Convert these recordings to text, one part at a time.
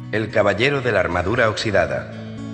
El caballero de la armadura oxidada.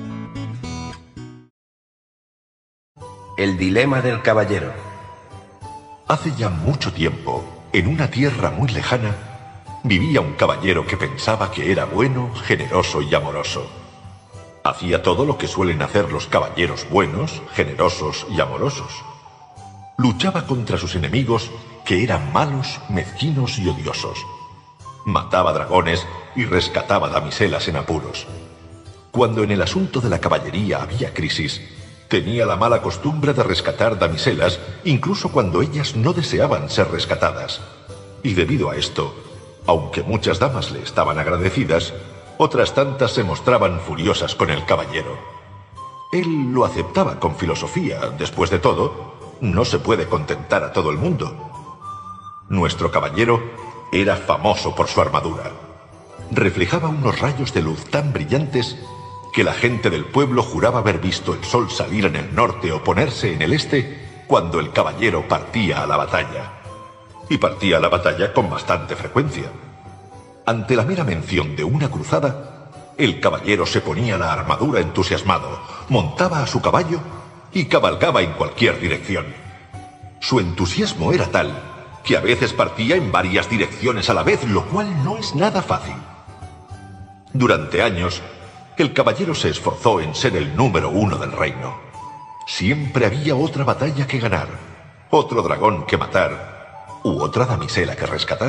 El dilema del caballero. Hace ya mucho tiempo, en una tierra muy lejana, vivía un caballero que pensaba que era bueno, generoso y amoroso. Hacía todo lo que suelen hacer los caballeros buenos, generosos y amorosos. Luchaba contra sus enemigos, que eran malos, mezquinos y odiosos. Mataba dragones y rescataba damiselas en apuros. Cuando en el asunto de la caballería había crisis, tenía la mala costumbre de rescatar damiselas, incluso cuando ellas no deseaban ser rescatadas. Y debido a esto, aunque muchas damas le estaban agradecidas, otras tantas se mostraban furiosas con el caballero. Él lo aceptaba con filosofía. Después de todo, no se puede contentar a todo el mundo. Nuestro caballero era famoso por su armadura. Reflejaba unos rayos de luz tan brillantes que la gente del pueblo juraba haber visto el sol salir en el norte o ponerse en el este cuando el caballero partía a la batalla. Y partía a la batalla con bastante frecuencia. Ante la mera mención de una cruzada, el caballero se ponía la armadura entusiasmado, montaba a su caballo y cabalgaba en cualquier dirección. Su entusiasmo era tal que a veces partía en varias direcciones a la vez, lo cual no es nada fácil. Durante años, el caballero se esforzó en ser el número 1 del reino. Siempre había otra batalla que ganar, otro dragón que matar, u otra damisela que rescatar.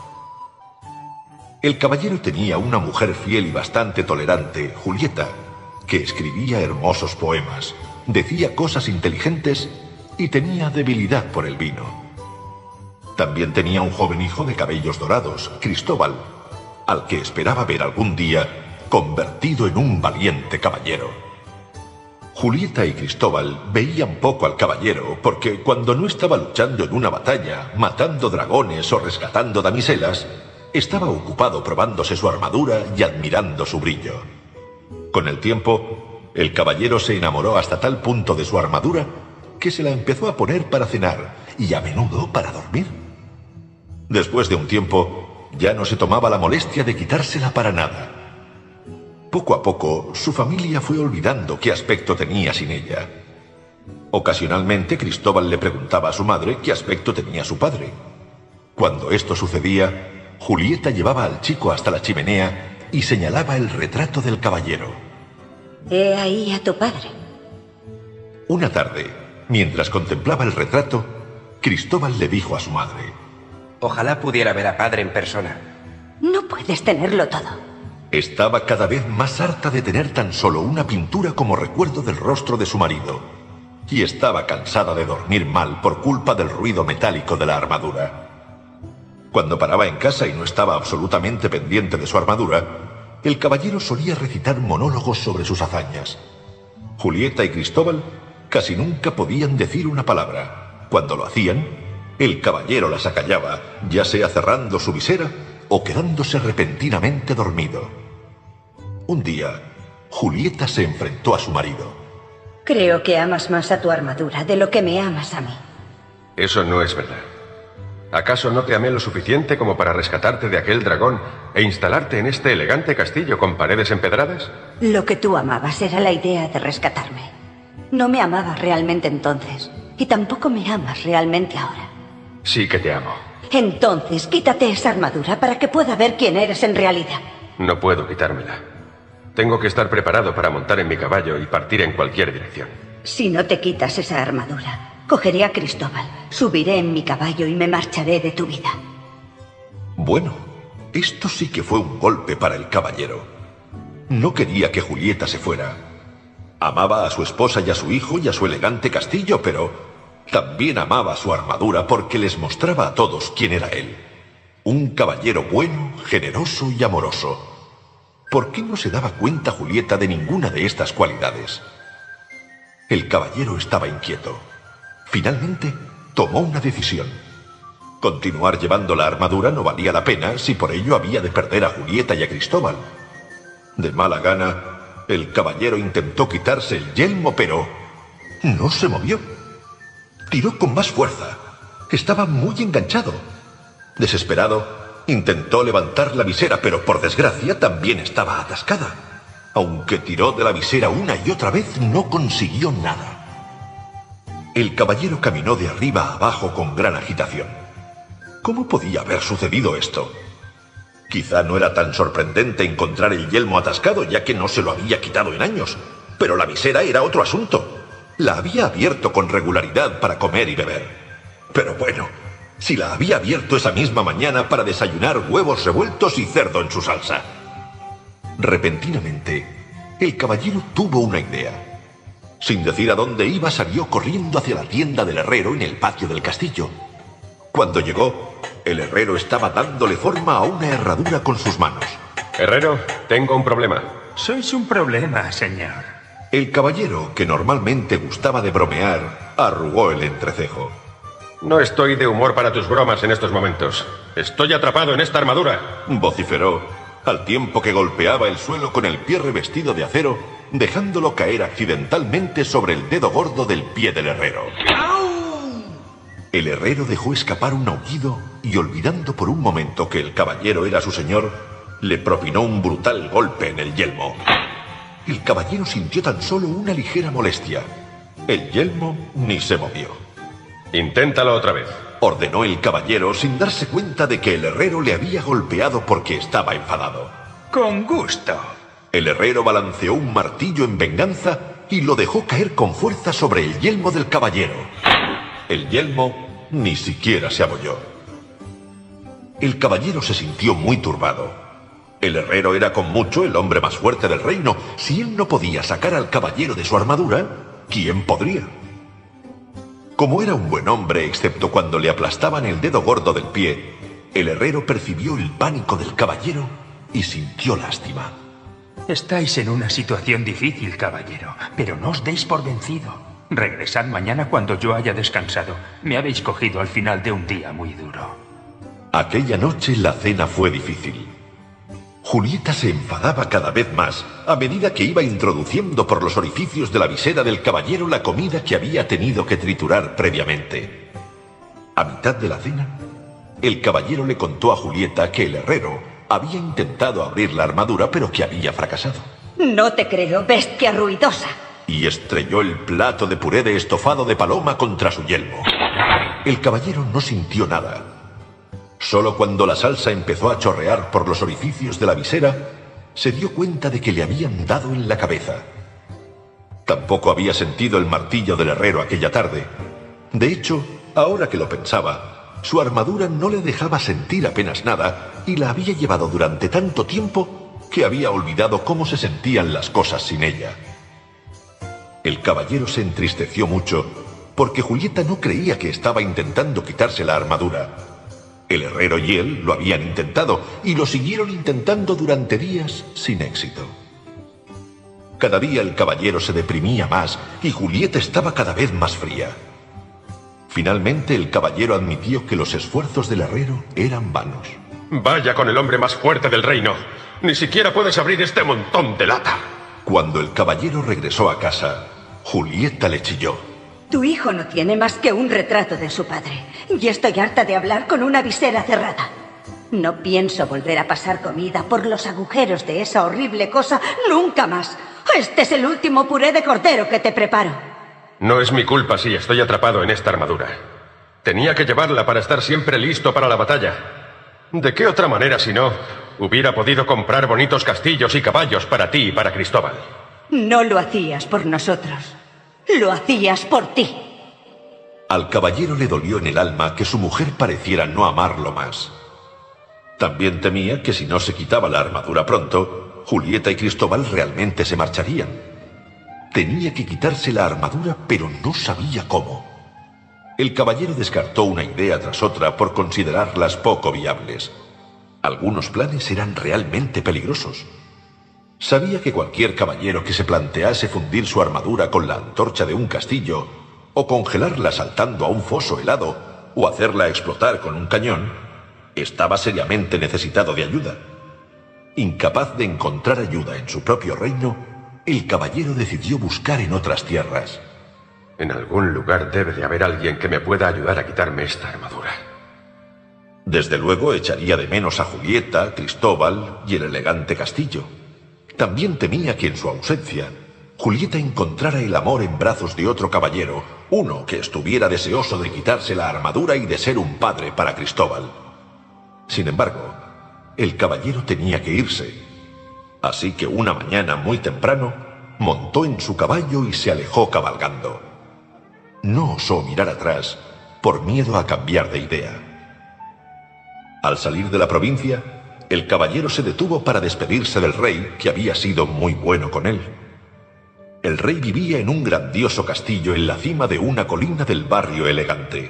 El caballero tenía una mujer fiel y bastante tolerante, Julieta, que escribía hermosos poemas, decía cosas inteligentes y tenía debilidad por el vino. También tenía un joven hijo de cabellos dorados, Cristóbal, al que esperaba ver algún día convertido en un valiente caballero. Julieta y Cristóbal veían poco al caballero porque cuando no estaba luchando en una batalla, matando dragones o rescatando damiselas, estaba ocupado probándose su armadura y admirando su brillo. Con el tiempo, el caballero se enamoró hasta tal punto de su armadura que se la empezó a poner para cenar y a menudo para dormir. Después de un tiempo, ya no se tomaba la molestia de quitársela para nada. Poco a poco, su familia fue olvidando qué aspecto tenía sin ella. Ocasionalmente, Cristóbal le preguntaba a su madre qué aspecto tenía su padre. Cuando esto sucedía, Julieta llevaba al chico hasta la chimenea y señalaba el retrato del caballero. He ahí a tu padre. Una tarde, mientras contemplaba el retrato, Cristóbal le dijo a su madre: Ojalá pudiera ver a padre en persona. No puedes tenerlo todo. Estaba cada vez más harta de tener tan solo una pintura como recuerdo del rostro de su marido, y estaba cansada de dormir mal por culpa del ruido metálico de la armadura. Cuando paraba en casa y no estaba absolutamente pendiente de su armadura, el caballero solía recitar monólogos sobre sus hazañas. Julieta y Cristóbal casi nunca podían decir una palabra. Cuando lo hacían, el caballero las acallaba, ya sea cerrando su visera o quedándose repentinamente dormido. Un día, Julieta se enfrentó a su marido. Creo que amas más a tu armadura de lo que me amas a mí. Eso no es verdad. ¿Acaso no te amé lo suficiente como para rescatarte de aquel dragón e instalarte en este elegante castillo con paredes empedradas? Lo que tú amabas era la idea de rescatarme. No me amabas realmente entonces, y tampoco me amas realmente ahora. Sí que te amo. Entonces, quítate esa armadura para que pueda ver quién eres en realidad. No puedo quitármela. Tengo que estar preparado para montar en mi caballo y partir en cualquier dirección. Si no te quitas esa armadura, cogeré a Cristóbal, subiré en mi caballo y me marcharé de tu vida. Bueno, esto sí que fue un golpe para el caballero. No quería que Julieta se fuera. Amaba a su esposa y a su hijo y a su elegante castillo, pero también amaba su armadura porque les mostraba a todos quién era él. Un caballero bueno, generoso y amoroso. ¿Por qué no se daba cuenta Julieta de ninguna de estas cualidades? El caballero estaba inquieto. Finalmente, tomó una decisión. Continuar llevando la armadura no valía la pena si por ello había de perder a Julieta y a Cristóbal. De mala gana, el caballero intentó quitarse el yelmo, pero no se movió. Tiró con más fuerza. Estaba muy enganchado. Desesperado, Intentó levantar la visera, pero por desgracia también estaba atascada. Aunque tiró de la visera una y otra vez, no consiguió nada. El caballero caminó de arriba a abajo con gran agitación. ¿Cómo podía haber sucedido esto? Quizá no era tan sorprendente encontrar el yelmo atascado, ya que no se lo había quitado en años. Pero la visera era otro asunto. La había abierto con regularidad para comer y beber. Pero bueno, si la había abierto esa misma mañana para desayunar huevos revueltos y cerdo en su salsa. Repentinamente, el caballero tuvo una idea. Sin decir a dónde iba, salió corriendo hacia la tienda del herrero en el patio del castillo. Cuando llegó, el herrero estaba dándole forma a una herradura con sus manos. Herrero, tengo un problema. Sois un problema, señor. El caballero, que normalmente gustaba de bromear, arrugó el entrecejo. No estoy de humor para tus bromas en estos momentos. Estoy atrapado en esta armadura. Vociferó, al tiempo que golpeaba el suelo con el pie revestido de acero, dejándolo caer accidentalmente sobre el dedo gordo del pie del herrero. El herrero dejó escapar un aullido y, olvidando por un momento que el caballero era su señor, le propinó un brutal golpe en el yelmo. El caballero sintió tan solo una ligera molestia. El yelmo ni se movió. Inténtalo otra vez, ordenó el caballero sin darse cuenta de que el herrero le había golpeado porque estaba enfadado. Con gusto. El herrero balanceó un martillo en venganza y lo dejó caer con fuerza sobre el yelmo del caballero. El yelmo ni siquiera se abolló. El caballero se sintió muy turbado. El herrero era con mucho el hombre más fuerte del reino. Si él no podía sacar al caballero de su armadura, ¿quién podría? Como era un buen hombre, excepto cuando le aplastaban el dedo gordo del pie, el herrero percibió el pánico del caballero y sintió lástima. Estáis en una situación difícil, caballero, pero no os deis por vencido. Regresad mañana cuando yo haya descansado. Me habéis cogido al final de un día muy duro. Aquella noche la cena fue difícil. Julieta se enfadaba cada vez más a medida que iba introduciendo por los orificios de la visera del caballero la comida que había tenido que triturar previamente. A mitad de la cena, el caballero le contó a Julieta que el herrero había intentado abrir la armadura, pero que había fracasado. No te creo, bestia ruidosa. Y estrelló el plato de puré de estofado de paloma contra su yelmo. El caballero no sintió nada. Solo cuando la salsa empezó a chorrear por los orificios de la visera, se dio cuenta de que le habían dado en la cabeza. Tampoco había sentido el martillo del herrero aquella tarde. De hecho, ahora que lo pensaba, su armadura no le dejaba sentir apenas nada y la había llevado durante tanto tiempo que había olvidado cómo se sentían las cosas sin ella. El caballero se entristeció mucho porque Julieta no creía que estaba intentando quitarse la armadura. El herrero y él lo habían intentado y lo siguieron intentando durante días sin éxito. Cada día el caballero se deprimía más y Julieta estaba cada vez más fría. Finalmente el caballero admitió que los esfuerzos del herrero eran vanos. Vaya con el hombre más fuerte del reino. Ni siquiera puedes abrir este montón de lata. Cuando el caballero regresó a casa, Julieta le chilló. Tu hijo no tiene más que un retrato de su padre. Y estoy harta de hablar con una visera cerrada. No pienso volver a pasar comida por los agujeros de esa horrible cosa nunca más. Este es el último puré de cordero que te preparo. No es mi culpa si estoy atrapado en esta armadura. Tenía que llevarla para estar siempre listo para la batalla. ¿De qué otra manera, si no, hubiera podido comprar bonitos castillos y caballos para ti y para Cristóbal? No lo hacías por nosotros. Lo hacías por ti. Al caballero le dolió en el alma que su mujer pareciera no amarlo más. También temía que si no se quitaba la armadura pronto, Julieta y Cristóbal realmente se marcharían. Tenía que quitarse la armadura, pero no sabía cómo. El caballero descartó una idea tras otra por considerarlas poco viables. Algunos planes eran realmente peligrosos. Sabía que cualquier caballero que se plantease fundir su armadura con la antorcha de un castillo, o congelarla saltando a un foso helado, o hacerla explotar con un cañón, estaba seriamente necesitado de ayuda. Incapaz de encontrar ayuda en su propio reino, el caballero decidió buscar en otras tierras. En algún lugar debe de haber alguien que me pueda ayudar a quitarme esta armadura. Desde luego echaría de menos a Julieta, Cristóbal y el elegante castillo. También temía que en su ausencia Julieta encontrara el amor en brazos de otro caballero, uno que estuviera deseoso de quitarse la armadura y de ser un padre para Cristóbal. Sin embargo, el caballero tenía que irse. Así que una mañana muy temprano, montó en su caballo y se alejó cabalgando. No osó mirar atrás por miedo a cambiar de idea. Al salir de la provincia, el caballero se detuvo para despedirse del rey, que había sido muy bueno con él. El rey vivía en un grandioso castillo en la cima de una colina del barrio elegante.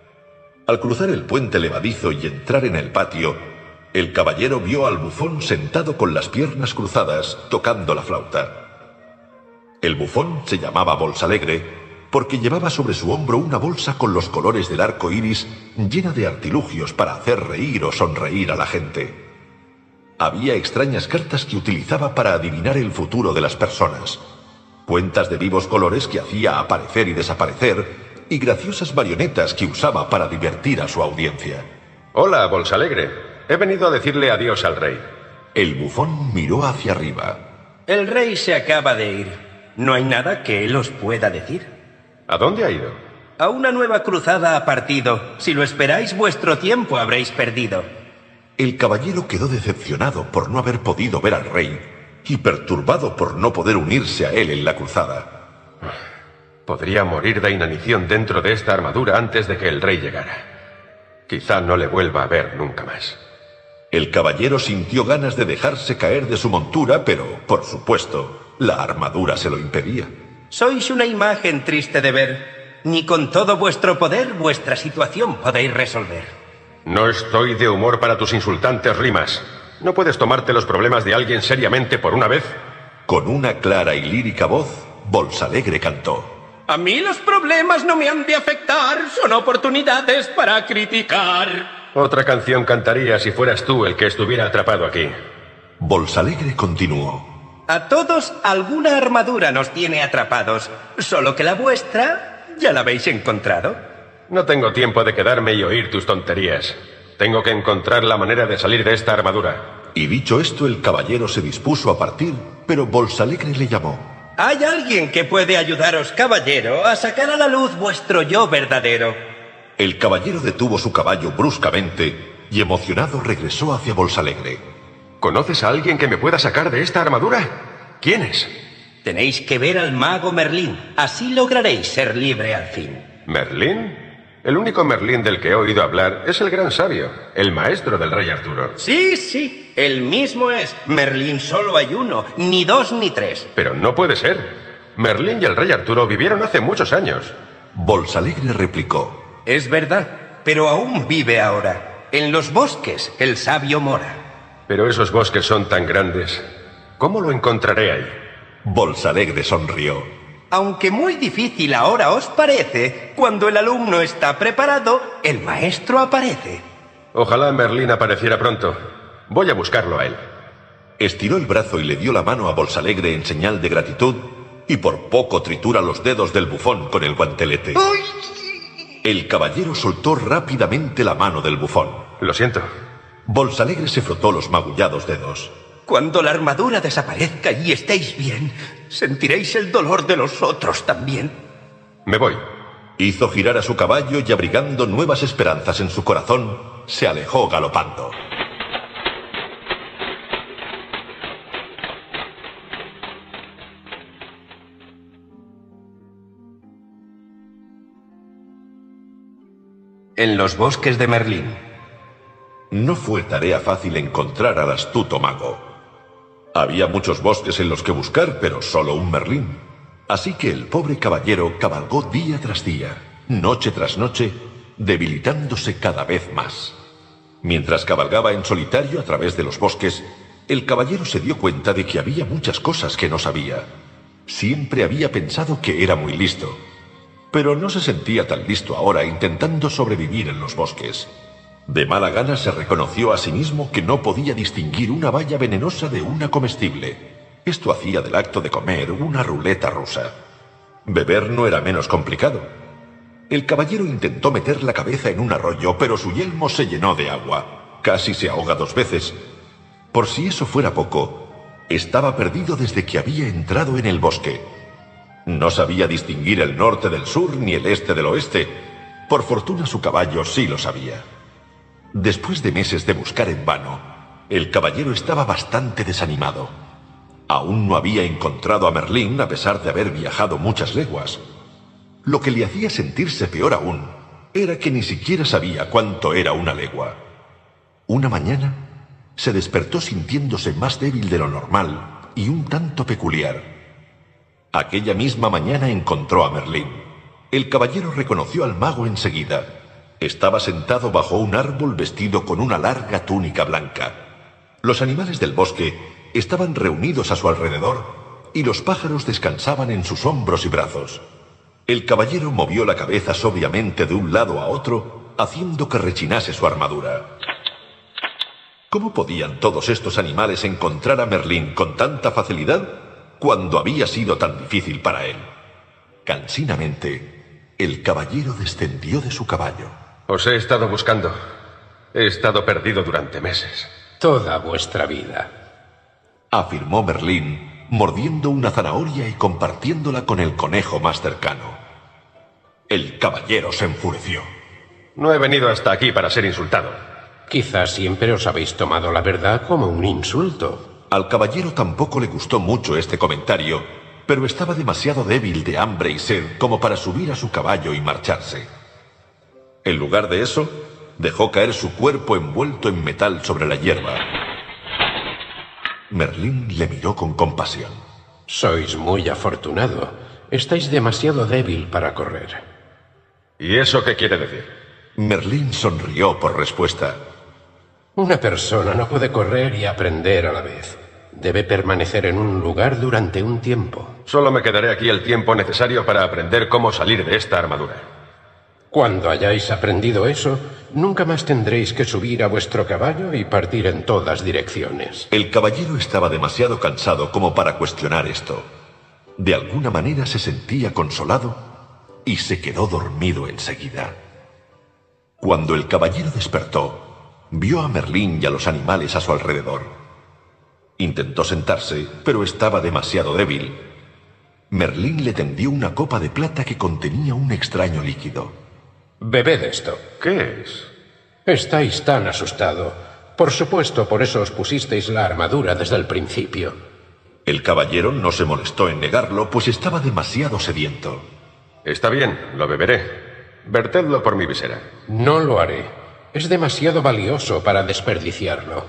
Al cruzar el puente levadizo y entrar en el patio, el caballero vio al bufón sentado con las piernas cruzadas, tocando la flauta. El bufón se llamaba Bolsalegre porque llevaba sobre su hombro una bolsa con los colores del arco iris llena de artilugios para hacer reír o sonreír a la gente. Había extrañas cartas que utilizaba para adivinar el futuro de las personas, cuentas de vivos colores que hacía aparecer y desaparecer, y graciosas marionetas que usaba para divertir a su audiencia. Hola, Bolsalegre. He venido a decirle adiós al rey. El bufón miró hacia arriba. El rey se acaba de ir. ¿No hay nada que él os pueda decir? ¿A dónde ha ido? A una nueva cruzada ha partido. Si lo esperáis, vuestro tiempo habréis perdido. El caballero quedó decepcionado por no haber podido ver al rey y perturbado por no poder unirse a él en la cruzada. Podría morir de inanición dentro de esta armadura antes de que el rey llegara. Quizá no le vuelva a ver nunca más. El caballero sintió ganas de dejarse caer de su montura, pero, por supuesto, la armadura se lo impedía. Sois una imagen triste de ver. Ni con todo vuestro poder vuestra situación podéis resolver. No estoy de humor para tus insultantes rimas. ¿No puedes tomarte los problemas de alguien seriamente por una vez? Con una clara y lírica voz, Bolsalegre cantó. A mí los problemas no me han de afectar, son oportunidades para criticar. Otra canción cantaría si fueras tú el que estuviera atrapado aquí. Bolsalegre continuó. A todos alguna armadura nos tiene atrapados, solo que la vuestra ya la habéis encontrado. No tengo tiempo de quedarme y oír tus tonterías. Tengo que encontrar la manera de salir de esta armadura. Y dicho esto, el caballero se dispuso a partir, pero Bolsalegre le llamó. Hay alguien que puede ayudaros, caballero, a sacar a la luz vuestro yo verdadero. El caballero detuvo su caballo bruscamente y emocionado regresó hacia Bolsalegre. ¿Conoces a alguien que me pueda sacar de esta armadura? ¿Quién es? Tenéis que ver al mago Merlín. Así lograréis ser libre al fin. ¿Merlín? El único Merlín del que he oído hablar es el gran sabio, el maestro del rey Arturo. Sí, el mismo es. Merlín solo hay uno, ni dos ni tres. Pero no puede ser. Merlín y el rey Arturo vivieron hace muchos años. Bolsalegre replicó. Es verdad, pero aún vive ahora. En los bosques, el sabio mora. Pero esos bosques son tan grandes. ¿Cómo lo encontraré ahí? Bolsalegre sonrió. Aunque muy difícil ahora os parece, cuando el alumno está preparado, el maestro aparece. Ojalá Merlín apareciera pronto. Voy a buscarlo a él. Estiró el brazo y le dio la mano a Bolsalegre en señal de gratitud, y por poco tritura los dedos del bufón con el guantelete. ¡Uy! El caballero soltó rápidamente la mano del bufón. Lo siento. Bolsalegre se frotó los magullados dedos. Cuando la armadura desaparezca y estéis bien, sentiréis el dolor de los otros también. Me voy. Hizo girar a su caballo y, abrigando nuevas esperanzas en su corazón, se alejó galopando. En los bosques de Merlín. No fue tarea fácil encontrar al astuto mago. Había muchos bosques en los que buscar, pero solo un Merlín. Así que el pobre caballero cabalgó día tras día, noche tras noche, debilitándose cada vez más. Mientras cabalgaba en solitario a través de los bosques, el caballero se dio cuenta de que había muchas cosas que no sabía. Siempre había pensado que era muy listo, pero no se sentía tan listo ahora intentando sobrevivir en los bosques. De mala gana se reconoció a sí mismo que no podía distinguir una baya venenosa de una comestible. Esto hacía del acto de comer una ruleta rusa. Beber no era menos complicado. El caballero intentó meter la cabeza en un arroyo, pero su yelmo se llenó de agua. Casi se ahoga 2 veces. Por si eso fuera poco, estaba perdido desde que había entrado en el bosque. No sabía distinguir el norte del sur ni el este del oeste. Por fortuna su caballo sí lo sabía. Después de meses de buscar en vano, el caballero estaba bastante desanimado. Aún no había encontrado a Merlín a pesar de haber viajado muchas leguas. Lo que le hacía sentirse peor aún era que ni siquiera sabía cuánto era una legua. Una mañana se despertó sintiéndose más débil de lo normal y un tanto peculiar. Aquella misma mañana encontró a Merlín. El caballero reconoció al mago enseguida. Estaba sentado bajo un árbol vestido con una larga túnica blanca. Los animales del bosque estaban reunidos a su alrededor y los pájaros descansaban en sus hombros y brazos. El caballero movió la cabeza sobriamente de un lado a otro, haciendo que rechinase su armadura. ¿Cómo podían todos estos animales encontrar a Merlín con tanta facilidad cuando había sido tan difícil para él? Cansinamente, el caballero descendió de su caballo. Os he estado buscando. He estado perdido durante meses. Toda vuestra vida, afirmó Merlín, mordiendo una zanahoria y compartiéndola con el conejo más cercano. El caballero se enfureció. No he venido hasta aquí para ser insultado. Quizás siempre os habéis tomado la verdad como un insulto. Al caballero tampoco le gustó mucho este comentario, pero estaba demasiado débil de hambre y sed como para subir a su caballo y marcharse. En lugar de eso, dejó caer su cuerpo envuelto en metal sobre la hierba. Merlín le miró con compasión. Sois muy afortunado. Estáis demasiado débil para correr. ¿Y eso qué quiere decir? Merlín sonrió por respuesta. Una persona no puede correr y aprender a la vez. Debe permanecer en un lugar durante un tiempo. Solo me quedaré aquí el tiempo necesario para aprender cómo salir de esta armadura. Cuando hayáis aprendido eso, nunca más tendréis que subir a vuestro caballo y partir en todas direcciones. El caballero estaba demasiado cansado como para cuestionar esto. De alguna manera se sentía consolado y se quedó dormido enseguida. Cuando el caballero despertó, vio a Merlín y a los animales a su alrededor. Intentó sentarse, pero estaba demasiado débil. Merlín le tendió una copa de plata que contenía un extraño líquido. Bebed esto. ¿Qué es? Estáis tan asustado. Por supuesto, por eso os pusisteis la armadura desde el principio. El caballero no se molestó en negarlo, pues estaba demasiado sediento. Está bien, lo beberé. Vertedlo por mi visera. No lo haré. Es demasiado valioso para desperdiciarlo.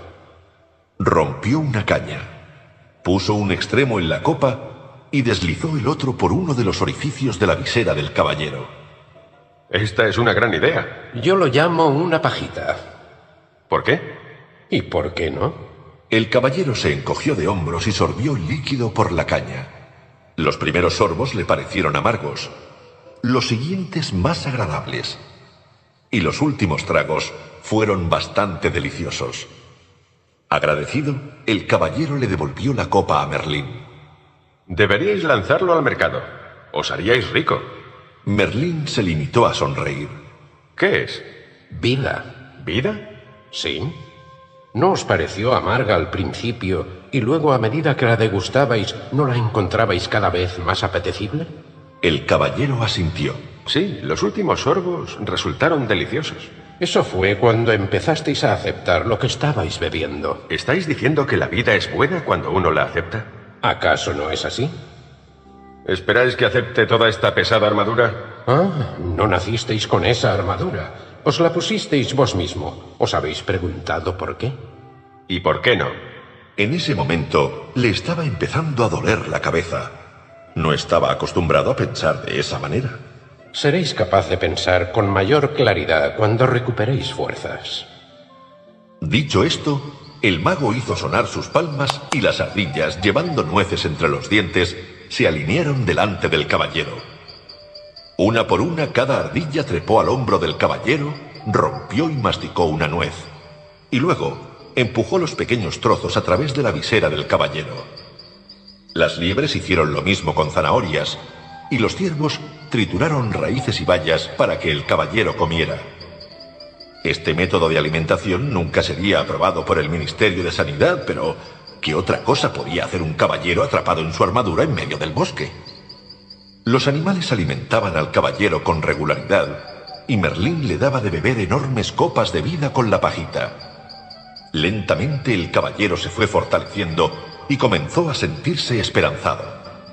Rompió una caña, puso un extremo en la copa y deslizó el otro por uno de los orificios de la visera del caballero. Esta es una gran idea. Yo lo llamo una pajita. ¿Por qué? ¿Y por qué no? El caballero se encogió de hombros y sorbió el líquido por la caña. Los primeros sorbos le parecieron amargos, los siguientes más agradables, y los últimos tragos fueron bastante deliciosos. Agradecido, el caballero le devolvió la copa a Merlín. Deberíais lanzarlo al mercado. Os haríais rico. Merlín se limitó a sonreír. ¿Qué es? Vida. ¿Vida? Sí. ¿No os pareció amarga al principio y luego a medida que la degustabais no la encontrabais cada vez más apetecible? El caballero asintió. Sí, los últimos sorbos resultaron deliciosos. Eso fue cuando empezasteis a aceptar lo que estabais bebiendo. ¿Estáis diciendo que la vida es buena cuando uno la acepta? ¿Acaso no es así? ¿Esperáis que acepte toda esta pesada armadura? Ah, no nacisteis con esa armadura. Os la pusisteis vos mismo. ¿Os habéis preguntado por qué? ¿Y por qué no? En ese momento le estaba empezando a doler la cabeza. No estaba acostumbrado a pensar de esa manera. Seréis capaz de pensar con mayor claridad cuando recuperéis fuerzas. Dicho esto, el mago hizo sonar sus palmas y las ardillas, llevando nueces entre los dientes, se alinearon delante del caballero. Una por una, cada ardilla trepó al hombro del caballero, rompió y masticó una nuez, y luego empujó los pequeños trozos a través de la visera del caballero. Las liebres hicieron lo mismo con zanahorias, y los ciervos trituraron raíces y bayas para que el caballero comiera. Este método de alimentación nunca sería aprobado por el Ministerio de Sanidad, pero ¿qué otra cosa podía hacer un caballero atrapado en su armadura en medio del bosque? Los animales alimentaban al caballero con regularidad y Merlín le daba de beber enormes copas de vida con la pajita. Lentamente el caballero se fue fortaleciendo y comenzó a sentirse esperanzado.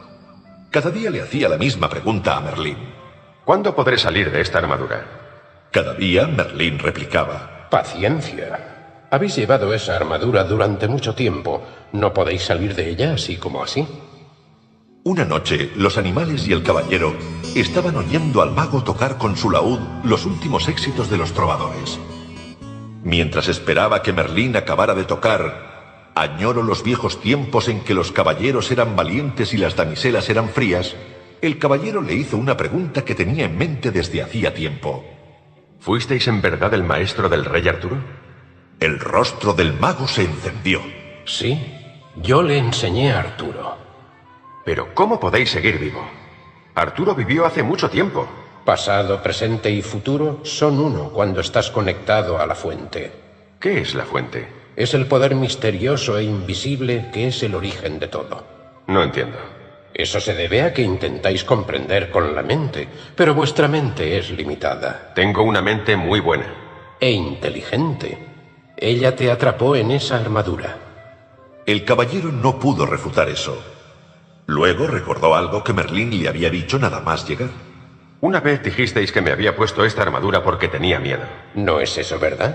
Cada día le hacía la misma pregunta a Merlín. ¿Cuándo podré salir de esta armadura? Cada día Merlín replicaba. Paciencia. Habéis llevado esa armadura durante mucho tiempo. No podéis salir de ella así como así. Una noche, los animales y el caballero estaban oyendo al mago tocar con su laúd los últimos éxitos de los trovadores. Mientras esperaba que Merlín acabara de tocar "Añoro los viejos tiempos en que los caballeros eran valientes y las damiselas eran frías", el caballero le hizo una pregunta que tenía en mente desde hacía tiempo. ¿Fuisteis en verdad el maestro del rey Arturo? El rostro del mago se encendió. Sí, yo le enseñé a Arturo. Pero ¿cómo podéis seguir vivo? Arturo vivió hace mucho tiempo. Pasado, presente y futuro son uno cuando estás conectado a la fuente. ¿Qué es la fuente? Es el poder misterioso e invisible que es el origen de todo. No entiendo. Eso se debe a que intentáis comprender con la mente, pero vuestra mente es limitada. Tengo una mente muy buena. E inteligente. Ella te atrapó en esa armadura. El caballero no pudo refutar eso. Luego recordó algo que Merlín le había dicho nada más llegar. Una vez dijisteis que me había puesto esta armadura porque tenía miedo. ¿No es eso verdad?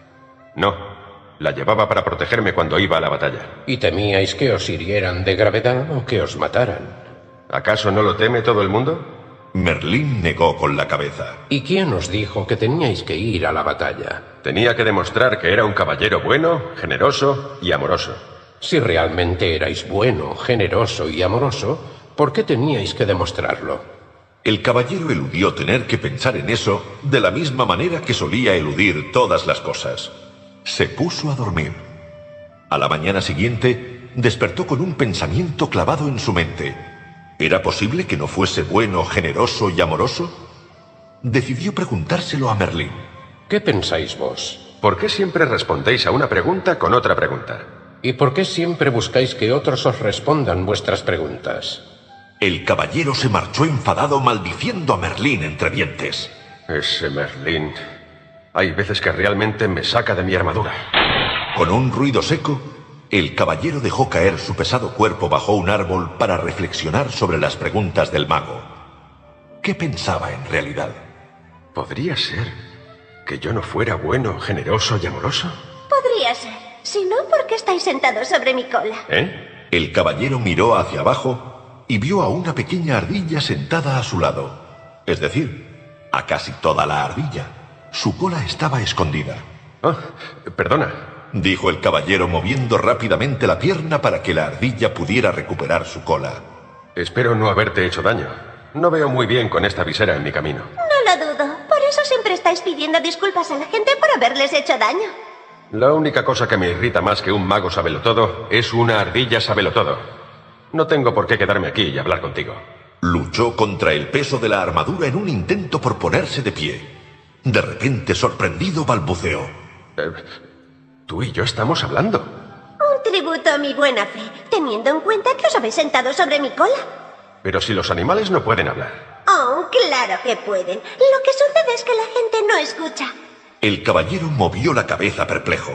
No, la llevaba para protegerme cuando iba a la batalla. ¿Y temíais que os hirieran de gravedad o que os mataran? ¿Acaso no lo teme todo el mundo? Merlín negó con la cabeza. ¿Y quién os dijo que teníais que ir a la batalla? Tenía que demostrar que era un caballero bueno, generoso y amoroso. Si realmente erais bueno, generoso y amoroso, ¿por qué teníais que demostrarlo? El caballero eludió tener que pensar en eso de la misma manera que solía eludir todas las cosas. Se puso a dormir. A la mañana siguiente, despertó con un pensamiento clavado en su mente. ¿Era posible que no fuese bueno, generoso y amoroso? Decidió preguntárselo a Merlín. ¿Qué pensáis vos? ¿Por qué siempre respondéis a una pregunta con otra pregunta? ¿Y por qué siempre buscáis que otros os respondan vuestras preguntas? El caballero se marchó enfadado, maldiciendo a Merlín entre dientes. Ese Merlín. Hay veces que realmente me saca de mi armadura. Con un ruido seco, el caballero dejó caer su pesado cuerpo bajo un árbol para reflexionar sobre las preguntas del mago. ¿Qué pensaba en realidad? ¿Podría ser que yo no fuera bueno, generoso y amoroso? Podría ser. Si no, ¿por qué estáis sentados sobre mi cola? ¿Eh? El caballero miró hacia abajo y vio a una pequeña ardilla sentada a su lado. Es decir, a casi toda la ardilla. Su cola estaba escondida. Oh, perdona, dijo el caballero moviendo rápidamente la pierna para que la ardilla pudiera recuperar su cola. Espero no haberte hecho daño. No veo muy bien con esta visera en mi camino. No lo dudo. Por eso siempre estáis pidiendo disculpas a la gente por haberles hecho daño. La única cosa que me irrita más que un mago sabelotodo es una ardilla sabelotodo. No tengo por qué quedarme aquí y hablar contigo. Luchó contra el peso de la armadura en un intento por ponerse de pie. De repente, sorprendido, balbuceó. Tú y yo estamos hablando. Un tributo a mi buena fe, teniendo en cuenta que os habéis sentado sobre mi cola. Pero si los animales no pueden hablar. Oh, claro que pueden. Lo que sucede es que la gente no escucha. El caballero movió la cabeza perplejo.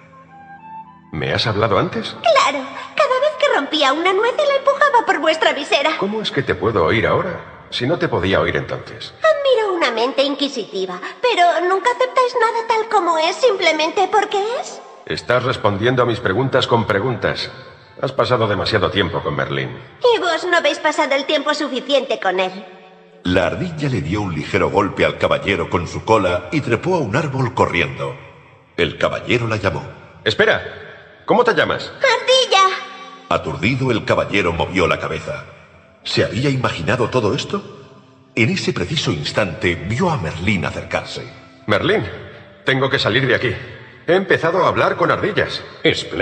¿Me has hablado antes? Claro, cada vez que rompía una nuez y la empujaba por vuestra visera. ¿Cómo es que te puedo oír ahora, si no te podía oír entonces? Admiro una mente inquisitiva, pero nunca aceptáis nada tal como es simplemente porque es. Estás respondiendo a mis preguntas con preguntas. Has pasado demasiado tiempo con Merlín. Y vos no habéis pasado el tiempo suficiente con él. La ardilla le dio un ligero golpe al caballero con su cola y trepó a un árbol corriendo. El caballero la llamó. ¡Espera! ¿Cómo te llamas? ¡Ardilla! Aturdido, el caballero movió la cabeza. ¿Se había imaginado todo esto? En ese preciso instante vio a Merlín acercarse. Merlín, tengo que salir de aquí. He empezado a hablar con ardillas.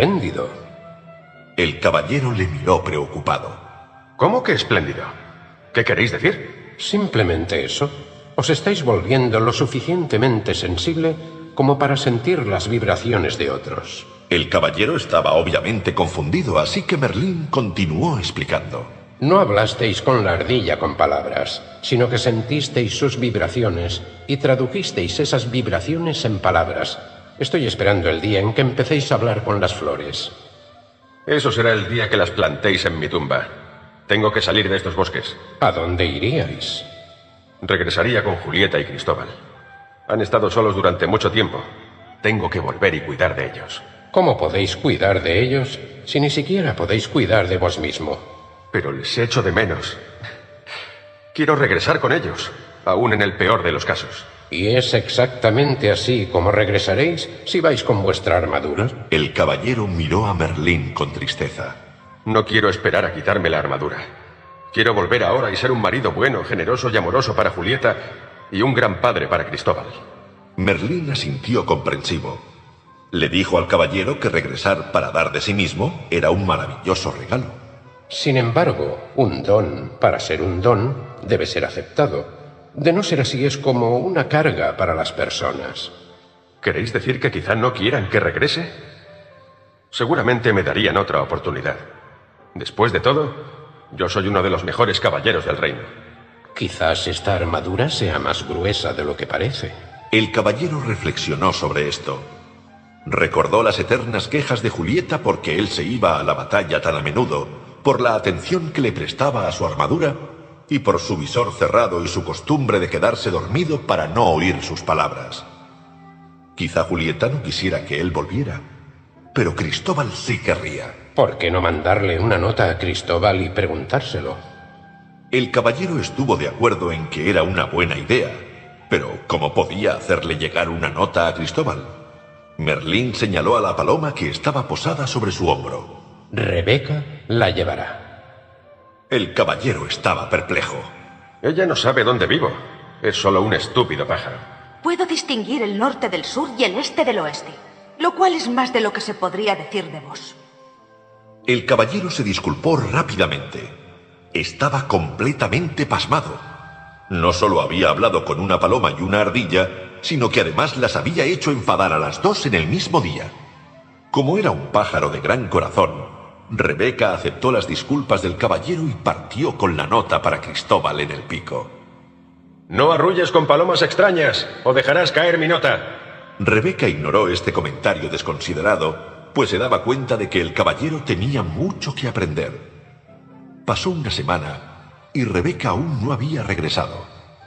Espléndido. El caballero le miró preocupado. ¿Cómo que espléndido? ¿Qué queréis decir? Simplemente eso. Os estáis volviendo lo suficientemente sensible como para sentir las vibraciones de otros. El caballero estaba obviamente confundido, así que Merlín continuó explicando. No hablasteis con la ardilla con palabras, sino que sentisteis sus vibraciones y tradujisteis esas vibraciones en palabras. Estoy esperando el día en que empecéis a hablar con las flores. Eso será el día que las plantéis en mi tumba. Tengo que salir de estos bosques. ¿A dónde iríais? Regresaría con Julieta y Cristóbal. Han estado solos durante mucho tiempo. Tengo que volver y cuidar de ellos. ¿Cómo podéis cuidar de ellos si ni siquiera podéis cuidar de vos mismo? Pero les echo de menos. Quiero regresar con ellos, aún en el peor de los casos. ¿Y es exactamente así como regresaréis si vais con vuestra armadura? El caballero miró a Merlín con tristeza. No quiero esperar a quitarme la armadura. Quiero volver ahora y ser un marido bueno, generoso y amoroso para Julieta y un gran padre para Cristóbal. Merlín asintió comprensivo. Le dijo al caballero que regresar para dar de sí mismo era un maravilloso regalo. Sin embargo, un don, para ser un don, debe ser aceptado. De no ser así es como una carga para las personas. ¿Queréis decir que quizá no quieran que regrese? Seguramente me darían otra oportunidad. Después de todo, yo soy uno de los mejores caballeros del reino. Quizás esta armadura sea más gruesa de lo que parece. El caballero reflexionó sobre esto. Recordó las eternas quejas de Julieta porque él se iba a la batalla tan a menudo, por la atención que le prestaba a su armadura y por su visor cerrado y su costumbre de quedarse dormido para no oír sus palabras. Quizá Julieta no quisiera que él volviera, pero Cristóbal sí querría. ¿Por qué no mandarle una nota a Cristóbal y preguntárselo? El caballero estuvo de acuerdo en que era una buena idea, pero ¿cómo podía hacerle llegar una nota a Cristóbal? Merlín señaló a la paloma que estaba posada sobre su hombro. Rebeca la llevará. El caballero estaba perplejo. Ella no sabe dónde vivo. Es solo un estúpido pájaro. Puedo distinguir el norte del sur y el este del oeste, lo cual es más de lo que se podría decir de vos. El caballero se disculpó rápidamente. Estaba completamente pasmado. No solo había hablado con una paloma y una ardilla, sino que además las había hecho enfadar a las dos en el mismo día. Como era un pájaro de gran corazón, Rebeca aceptó las disculpas del caballero y partió con la nota para Cristóbal en el pico. No arrulles con palomas extrañas, o dejarás caer mi nota. Rebeca ignoró este comentario desconsiderado, pues se daba cuenta de que el caballero tenía mucho que aprender. Pasó una semana y Rebeca aún no había regresado.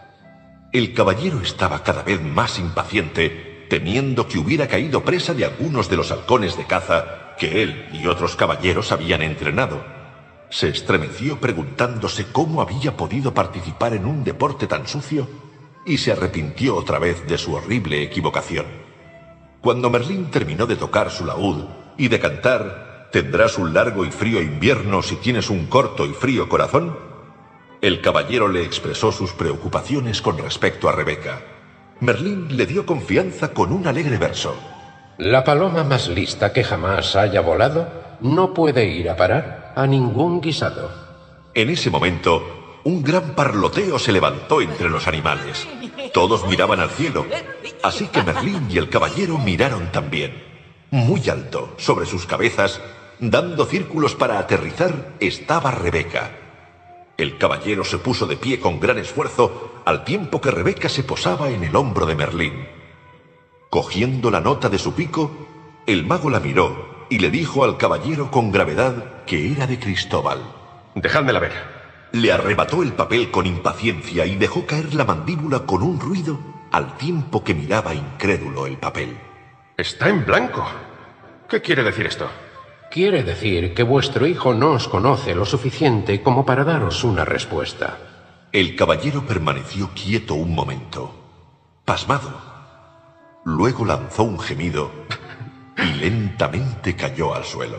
El caballero estaba cada vez más impaciente, temiendo que hubiera caído presa de algunos de los halcones de caza que él y otros caballeros habían entrenado. Se estremeció preguntándose cómo había podido participar en un deporte tan sucio y se arrepintió otra vez de su horrible equivocación. Cuando Merlín terminó de tocar su laúd y de cantar «Tendrás un largo y frío invierno si tienes un corto y frío corazón», el caballero le expresó sus preocupaciones con respecto a Rebeca. Merlín le dio confianza con un alegre verso. La paloma más lista que jamás haya volado no puede ir a parar a ningún guisado. En ese momento, un gran parloteo se levantó entre los animales. Todos miraban al cielo, así que Merlín y el caballero miraron también. Muy alto, sobre sus cabezas, dando círculos para aterrizar, estaba Rebeca. El caballero se puso de pie con gran esfuerzo, al tiempo que Rebeca se posaba en el hombro de Merlín. Cogiendo la nota de su pico, el mago la miró y le dijo al caballero con gravedad que era de Cristóbal. Dejádmela ver. Le arrebató el papel con impaciencia y dejó caer la mandíbula con un ruido al tiempo que miraba incrédulo el papel. Está en blanco. ¿Qué quiere decir esto? Quiere decir que vuestro hijo no os conoce lo suficiente como para daros una respuesta. El caballero permaneció quieto un momento, pasmado. Luego lanzó un gemido y lentamente cayó al suelo.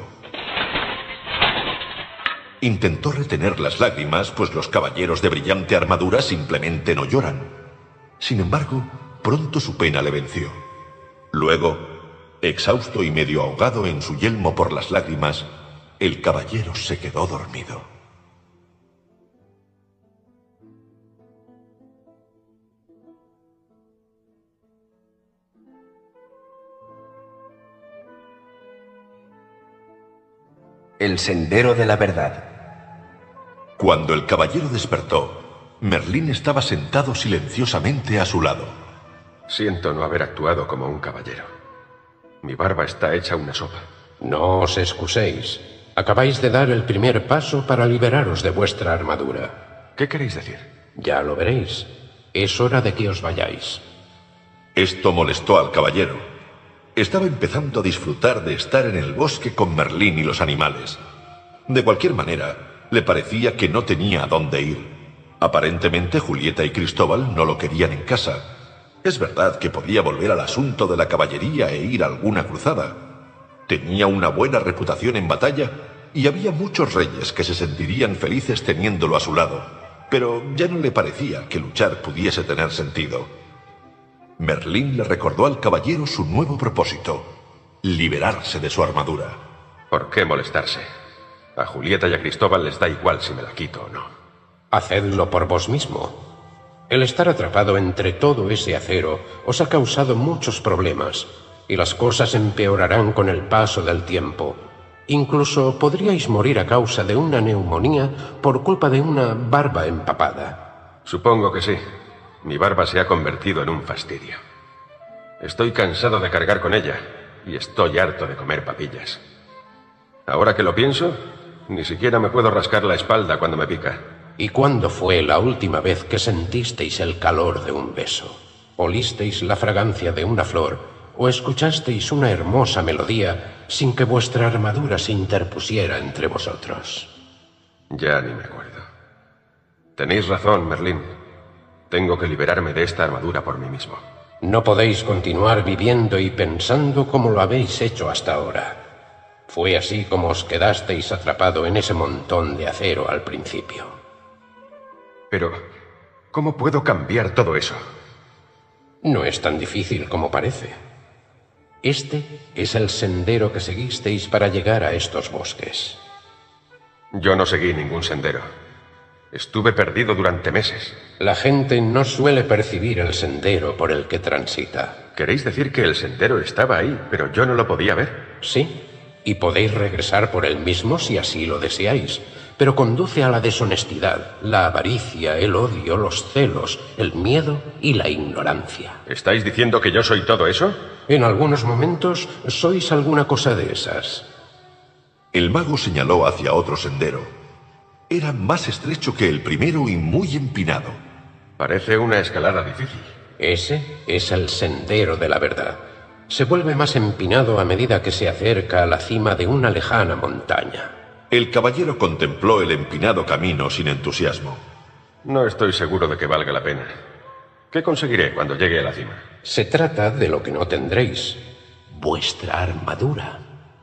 Intentó retener las lágrimas, pues los caballeros de brillante armadura simplemente no lloran. Sin embargo, pronto su pena le venció. Luego, exhausto y medio ahogado en su yelmo por las lágrimas, el caballero se quedó dormido. el sendero de la verdad. Cuando el caballero despertó, Merlín estaba sentado silenciosamente a su lado. Siento no haber actuado como un caballero. Mi barba está hecha una sopa. No os excuséis. Acabáis de dar el primer paso para liberaros de vuestra armadura. ¿Qué queréis decir? Ya lo veréis. Es hora de que os vayáis. Esto molestó al caballero. Estaba empezando a disfrutar de estar en el bosque con Merlín y los animales. De cualquier manera, le parecía que no tenía a dónde ir. Aparentemente Julieta y Cristóbal no lo querían en casa. Es verdad que podía volver al asunto de la caballería e ir a alguna cruzada. Tenía una buena reputación en batalla y había muchos reyes que se sentirían felices teniéndolo a su lado, pero ya no le parecía que luchar pudiese tener sentido. Merlín le recordó al caballero su nuevo propósito: liberarse de su armadura. ¿Por qué molestarse? A Julieta y a Cristóbal les da igual si me la quito o no. Hacedlo por vos mismo. El estar atrapado entre todo ese acero os ha causado muchos problemas, y las cosas empeorarán con el paso del tiempo. Incluso podríais morir a causa de una neumonía por culpa de una barba empapada. Supongo que sí. Mi barba se ha convertido en un fastidio. Estoy cansado de cargar con ella y estoy harto de comer papillas. Ahora que lo pienso, ni siquiera me puedo rascar la espalda cuando me pica. ¿Y cuándo fue la última vez que sentisteis el calor de un beso? ¿Olisteis la fragancia de una flor o escuchasteis una hermosa melodía sin que vuestra armadura se interpusiera entre vosotros? Ya ni me acuerdo. Tenéis razón, Merlín. Tengo que liberarme de esta armadura por mí mismo. No podéis continuar viviendo y pensando como lo habéis hecho hasta ahora. Fue así como os quedasteis atrapado en ese montón de acero al principio. Pero, ¿cómo puedo cambiar todo eso? No es tan difícil como parece. Este es el sendero que seguisteis para llegar a estos bosques. Yo no seguí ningún sendero. Estuve perdido durante meses. La gente no suele percibir el sendero por el que transita. ¿Queréis decir que el sendero estaba ahí, pero yo no lo podía ver? Sí, y podéis regresar por él mismo si así lo deseáis, pero conduce a la deshonestidad, la avaricia, el odio, los celos, el miedo y la ignorancia. ¿Estáis diciendo que yo soy todo eso? En algunos momentos sois alguna cosa de esas. El mago señaló hacia otro sendero. Era más estrecho que el primero y muy empinado. Parece una escalada difícil. Ese es el sendero de la verdad. Se vuelve más empinado a medida que se acerca a la cima de una lejana montaña. El caballero contempló el empinado camino sin entusiasmo. No estoy seguro de que valga la pena. ¿Qué conseguiré cuando llegue a la cima? Se trata de lo que no tendréis: vuestra armadura.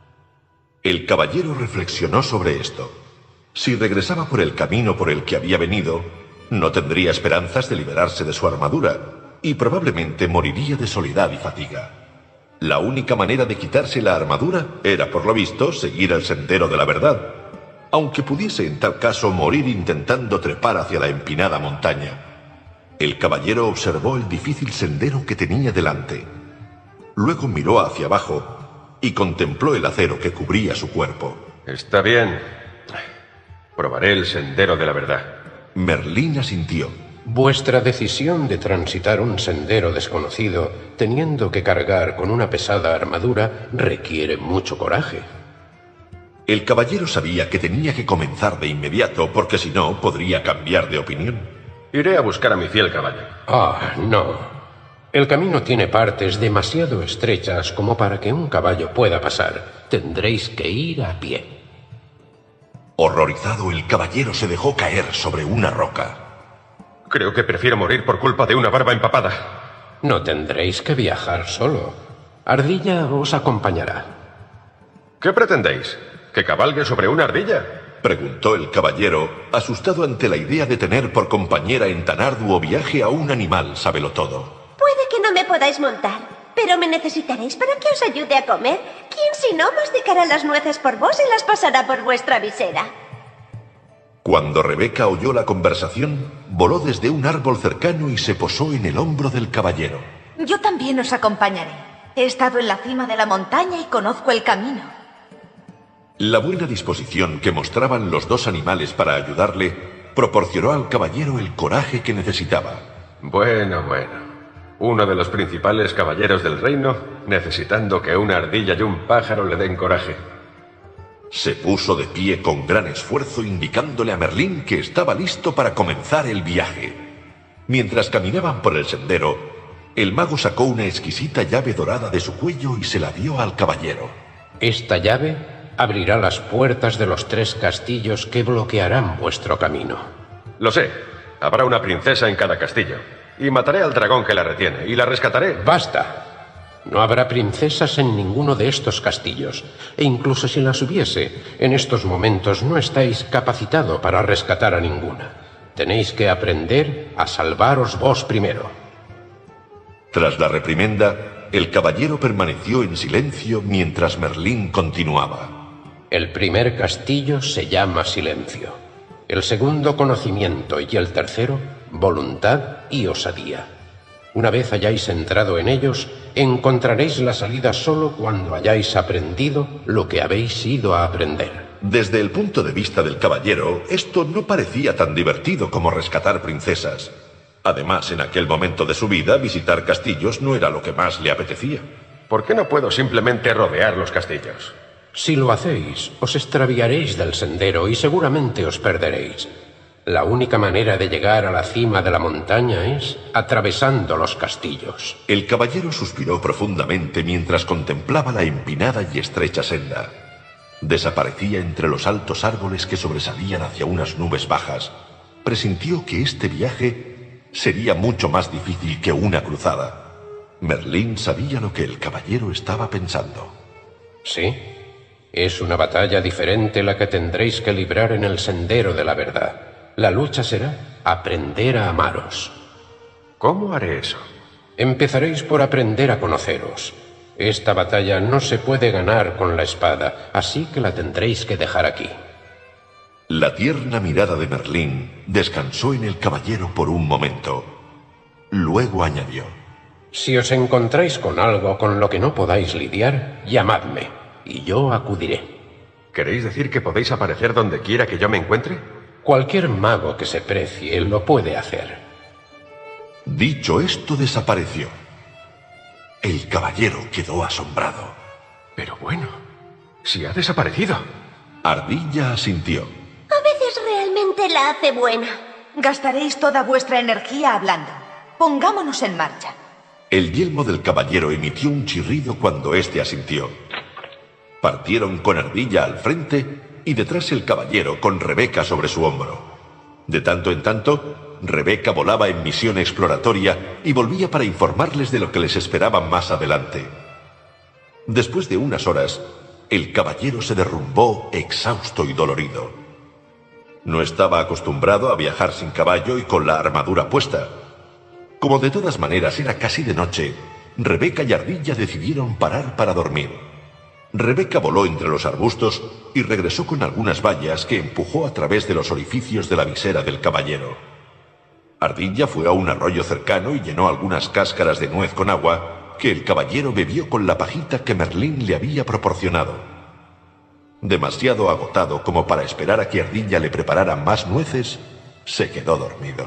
El caballero reflexionó sobre esto. Si regresaba por el camino por el que había venido, no tendría esperanzas de liberarse de su armadura y probablemente moriría de soledad y fatiga. La única manera de quitarse la armadura era, por lo visto, seguir el sendero de la verdad, aunque pudiese en tal caso morir intentando trepar hacia la empinada montaña. El caballero observó el difícil sendero que tenía delante. Luego miró hacia abajo y contempló el acero que cubría su cuerpo. Está bien. Probaré el sendero de la verdad. Merlín asintió. Vuestra decisión de transitar un sendero desconocido, teniendo que cargar con una pesada armadura, requiere mucho coraje. El caballero sabía que tenía que comenzar de inmediato, porque si no, podría cambiar de opinión. Iré a buscar a mi fiel caballo. Ah, no. El camino tiene partes demasiado estrechas como para que un caballo pueda pasar. Tendréis que ir a pie. Horrorizado, el caballero se dejó caer sobre una roca. Creo que prefiero morir por culpa de una barba empapada. No tendréis que viajar solo. Ardilla os acompañará. ¿Qué pretendéis? ¿Que cabalgue sobre una ardilla? Preguntó el caballero, asustado ante la idea de tener por compañera en tan arduo viaje a un animal sabelotodo. Puede que no me podáis montar, pero me necesitaréis para que os ayude a comer. ¿Quién si no masticará las nueces por vos y las pasará por vuestra visera? Cuando Rebeca oyó la conversación, voló desde un árbol cercano y se posó en el hombro del caballero. Yo también os acompañaré. He estado en la cima de la montaña y conozco el camino. La buena disposición que mostraban los dos animales para ayudarle proporcionó al caballero el coraje que necesitaba. Bueno. Uno de los principales caballeros del reino necesitando que una ardilla y un pájaro le den coraje. Se puso de pie con gran esfuerzo, indicándole a Merlín que estaba listo para comenzar el viaje. Mientras caminaban por el sendero, el mago sacó una exquisita llave dorada de su cuello y se la dio al caballero. Esta llave abrirá las puertas de los 3 castillos que bloquearán vuestro camino. Lo sé. Habrá una princesa en cada castillo. Y mataré al dragón que la retiene, y la rescataré. ¡Basta! No habrá princesas en ninguno de estos castillos. E incluso si las hubiese, en estos momentos no estáis capacitado para rescatar a ninguna. Tenéis que aprender a salvaros vos primero. Tras la reprimenda, el caballero permaneció en silencio mientras Merlín continuaba. El primer castillo se llama silencio. El segundo, conocimiento, y el tercero, voluntad y osadía. Una vez hayáis entrado en ellos, encontraréis la salida solo cuando hayáis aprendido lo que habéis ido a aprender. Desde el punto de vista del caballero, esto no parecía tan divertido como rescatar princesas. Además, en aquel momento de su vida, visitar castillos no era lo que más le apetecía. ¿Por qué no puedo simplemente rodear los castillos? Si lo hacéis, os extraviaréis del sendero y seguramente os perderéis. La única manera de llegar a la cima de la montaña es atravesando los castillos. El caballero suspiró profundamente mientras contemplaba la empinada y estrecha senda. Desaparecía entre los altos árboles que sobresalían hacia unas nubes bajas. Presintió que este viaje sería mucho más difícil que una cruzada. Merlín sabía lo que el caballero estaba pensando. ¿Sí? Es una batalla diferente la que tendréis que librar en el sendero de la verdad. La lucha será aprender a amaros. ¿Cómo haré eso? Empezaréis por aprender a conoceros. Esta batalla no se puede ganar con la espada, así que la tendréis que dejar aquí. La tierna mirada de Merlín descansó en el caballero por un momento. Luego añadió: Si os encontráis con algo con lo que no podáis lidiar, llamadme, y yo acudiré. ¿Queréis decir que podéis aparecer donde quiera que yo me encuentre? Cualquier mago que se precie lo puede hacer. Dicho esto, desapareció. El caballero quedó asombrado. Pero bueno, si ha desaparecido. Ardilla asintió. A veces realmente la hace buena. Gastaréis toda vuestra energía hablando. Pongámonos en marcha. El yelmo del caballero emitió un chirrido cuando éste asintió. Partieron con Ardilla al frente y detrás el caballero con Rebeca sobre su hombro. De tanto en tanto, Rebeca volaba en misión exploratoria y volvía para informarles de lo que les esperaba más adelante. Después de unas horas, el caballero se derrumbó exhausto y dolorido. No estaba acostumbrado a viajar sin caballo y con la armadura puesta. Como de todas maneras era casi de noche, Rebeca y Ardilla decidieron parar para dormir. Rebeca voló entre los arbustos y regresó con algunas bayas que empujó a través de los orificios de la visera del caballero. Ardilla fue a un arroyo cercano y llenó algunas cáscaras de nuez con agua que el caballero bebió con la pajita que Merlín le había proporcionado. Demasiado agotado como para esperar a que Ardilla le preparara más nueces, se quedó dormido.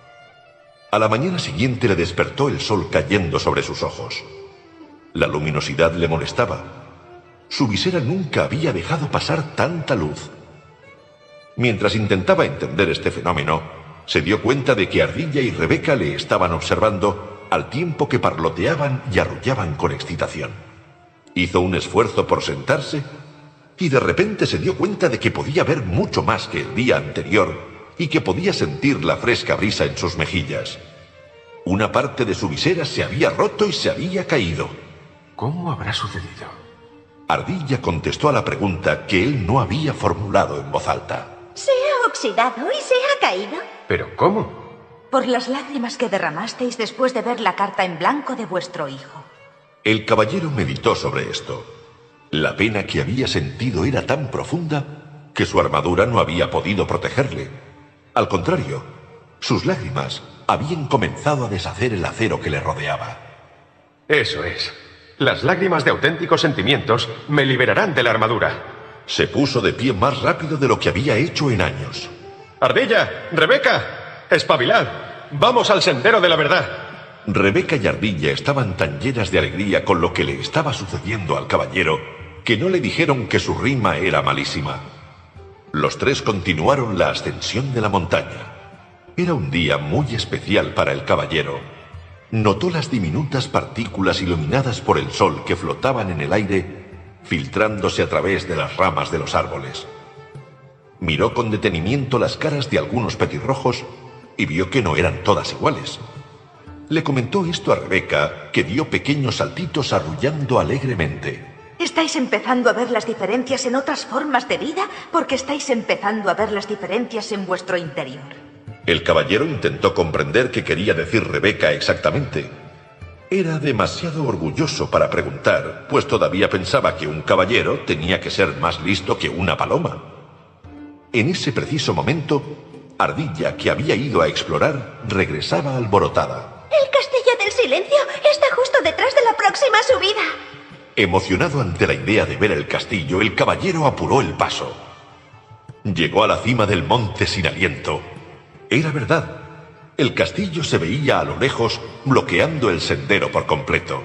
A la mañana siguiente le despertó el sol cayendo sobre sus ojos. La luminosidad le molestaba. Su visera nunca había dejado pasar tanta luz. Mientras intentaba entender este fenómeno, se dio cuenta de que Ardilla y Rebeca le estaban observando al tiempo que parloteaban y arrullaban con excitación. Hizo un esfuerzo por sentarse y de repente se dio cuenta de que podía ver mucho más que el día anterior y que podía sentir la fresca brisa en sus mejillas. Una parte de su visera se había roto y se había caído. ¿Cómo habrá sucedido? Ardilla contestó a la pregunta que él no había formulado en voz alta. Se ha oxidado y se ha caído. ¿Pero cómo? Por las lágrimas que derramasteis después de ver la carta en blanco de vuestro hijo. El caballero meditó sobre esto. La pena que había sentido era tan profunda que su armadura no había podido protegerle. Al contrario, sus lágrimas habían comenzado a deshacer el acero que le rodeaba. Eso es. Las lágrimas de auténticos sentimientos me liberarán de la armadura. Se puso de pie más rápido de lo que había hecho en años. ¡Ardilla! ¡Rebeca! ¡Espabilad! ¡Vamos al sendero de la verdad! Rebeca y Ardilla estaban tan llenas de alegría con lo que le estaba sucediendo al caballero que no le dijeron que su rima era malísima. Los tres continuaron la ascensión de la montaña. Era un día muy especial para el caballero. Notó las diminutas partículas iluminadas por el sol que flotaban en el aire, filtrándose a través de las ramas de los árboles. Miró con detenimiento las caras de algunos petirrojos y vio que no eran todas iguales. Le comentó esto a Rebeca, que dio pequeños saltitos arrullando alegremente. ¿Estáis empezando a ver las diferencias en otras formas de vida? Porque estáis empezando a ver las diferencias en vuestro interior. El caballero intentó comprender qué quería decir Rebeca exactamente. Era demasiado orgulloso para preguntar, pues todavía pensaba que un caballero tenía que ser más listo que una paloma. En ese preciso momento, Ardilla, que había ido a explorar, regresaba alborotada. El castillo del silencio está justo detrás de la próxima subida. Emocionado ante la idea de ver el castillo, el caballero apuró el paso. Llegó a la cima del monte sin aliento. Era verdad. El castillo se veía a lo lejos, bloqueando el sendero por completo.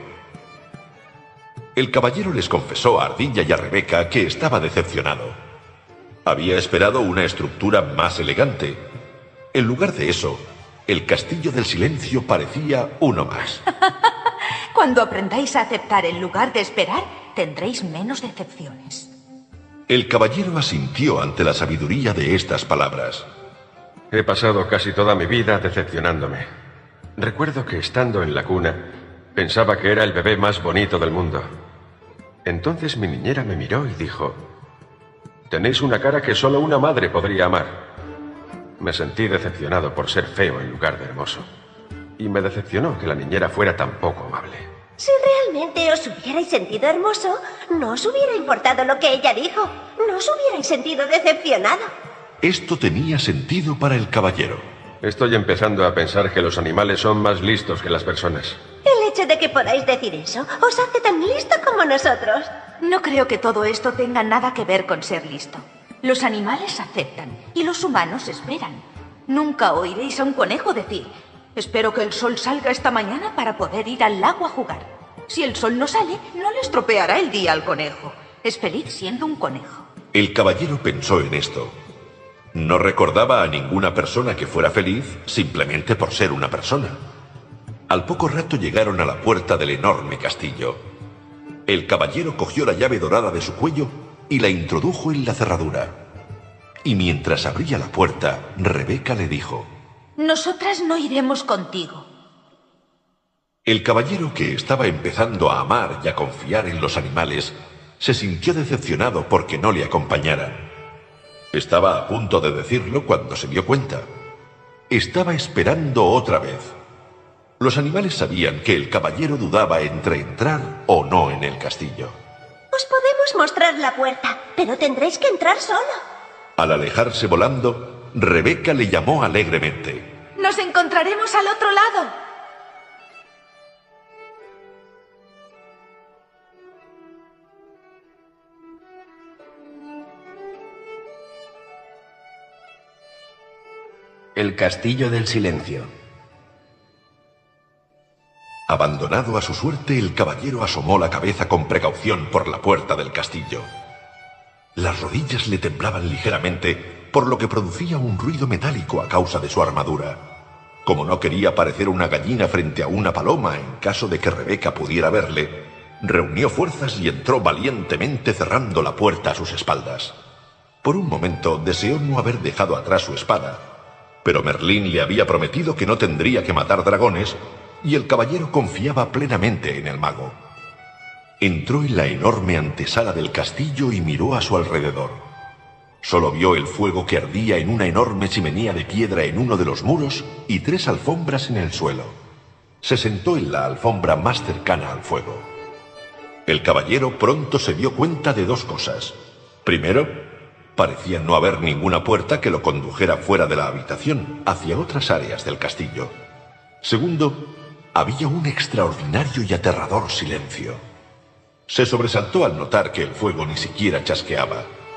El caballero les confesó a Ardilla y a Rebeca que estaba decepcionado. Había esperado una estructura más elegante. En lugar de eso, el castillo del silencio parecía uno más. Cuando aprendáis a aceptar en lugar de esperar, tendréis menos decepciones. El caballero asintió ante la sabiduría de estas palabras. He pasado casi toda mi vida decepcionándome. Recuerdo que estando en la cuna, pensaba que era el bebé más bonito del mundo. Entonces mi niñera me miró y dijo: «Tenéis una cara que solo una madre podría amar». Me sentí decepcionado por ser feo en lugar de hermoso. Y me decepcionó que la niñera fuera tan poco amable. Si realmente os hubierais sentido hermoso, no os hubiera importado lo que ella dijo. No os hubierais sentido decepcionado. Esto tenía sentido para el caballero. Estoy empezando a pensar que los animales son más listos que las personas. El hecho de que podáis decir eso os hace tan listo como nosotros. No creo que todo esto tenga nada que ver con ser listo. Los animales aceptan y los humanos esperan. Nunca oiréis a un conejo decir: «Espero que el sol salga esta mañana para poder ir al lago a jugar». Si el sol no sale, no le estropeará el día al conejo. Es feliz siendo un conejo. El caballero pensó en esto. No recordaba a ninguna persona que fuera feliz simplemente por ser una persona. Al poco rato llegaron a la puerta del enorme castillo. El caballero cogió la llave dorada de su cuello y la introdujo en la cerradura. Y mientras abría la puerta, Rebeca le dijo: «Nosotras no iremos contigo». El caballero, que estaba empezando a amar y a confiar en los animales, se sintió decepcionado porque no le acompañaran. Estaba a punto de decirlo cuando se dio cuenta. Estaba esperando otra vez. Los animales sabían que el caballero dudaba entre entrar o no en el castillo. Os podemos mostrar la puerta, pero tendréis que entrar solo. Al alejarse volando, Rebeca le llamó alegremente: «Nos encontraremos al otro lado». El castillo del silencio. Abandonado a su suerte, el caballero asomó la cabeza con precaución por la puerta del castillo. Las rodillas le temblaban ligeramente, por lo que producía un ruido metálico a causa de su armadura. Como no quería parecer una gallina frente a una paloma en caso de que Rebeca pudiera verle, reunió fuerzas y entró valientemente cerrando la puerta a sus espaldas. Por un momento deseó no haber dejado atrás su espada, pero Merlín le había prometido que no tendría que matar dragones, y el caballero confiaba plenamente en el mago. Entró en la enorme antesala del castillo y miró a su alrededor. Solo vio el fuego que ardía en una enorme chimenea de piedra en uno de los muros y 3 alfombras en el suelo. Se sentó en la alfombra más cercana al fuego. El caballero pronto se dio cuenta de 2 cosas. Primero, parecía no haber ninguna puerta que lo condujera fuera de la habitación, hacia otras áreas del castillo. Segundo, había un extraordinario y aterrador silencio. Se sobresaltó al notar que el fuego ni siquiera chasqueaba.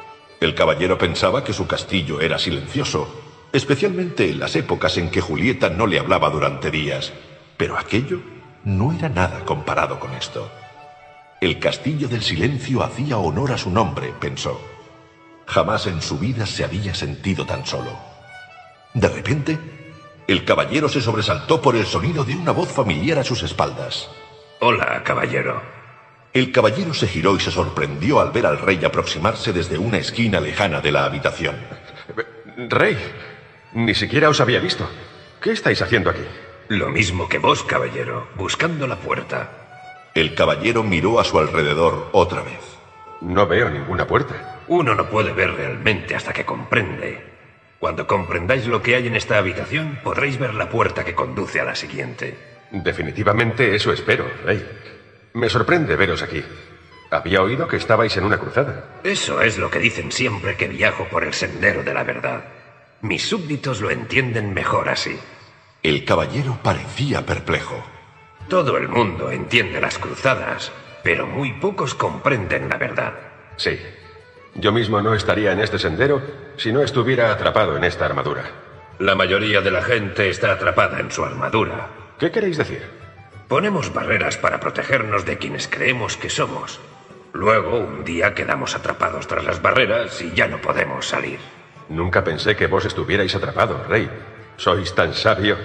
El caballero pensaba que su castillo era silencioso, especialmente en las épocas en que Julieta no le hablaba durante días. Pero aquello no era nada comparado con esto. El castillo del silencio hacía honor a su nombre, pensó. Jamás en su vida se había sentido tan solo. De repente, el caballero se sobresaltó por el sonido de una voz familiar a sus espaldas. Hola, caballero. El caballero se giró y se sorprendió al ver al rey aproximarse desde una esquina lejana de la habitación. Rey, ni siquiera os había visto. ¿Qué estáis haciendo aquí? Lo mismo que vos, caballero, buscando la puerta. El caballero miró a su alrededor otra vez. No veo ninguna puerta. Uno no puede ver realmente hasta que comprende. Cuando comprendáis lo que hay en esta habitación, podréis ver la puerta que conduce a la siguiente. Definitivamente eso espero, Rey. Me sorprende veros aquí. Había oído que estabais en una cruzada. Eso es lo que dicen siempre que viajo por el sendero de la verdad. Mis súbditos lo entienden mejor así. El caballero parecía perplejo. Todo el mundo entiende las cruzadas, pero muy pocos comprenden la verdad. Sí. Yo mismo no estaría en este sendero si no estuviera atrapado en esta armadura. La mayoría de la gente está atrapada en su armadura. ¿Qué queréis decir? Ponemos barreras para protegernos de quienes creemos que somos. Luego, un día quedamos atrapados tras las barreras y ya no podemos salir. Nunca pensé que vos estuvierais atrapado, Rey. Sois tan sabio.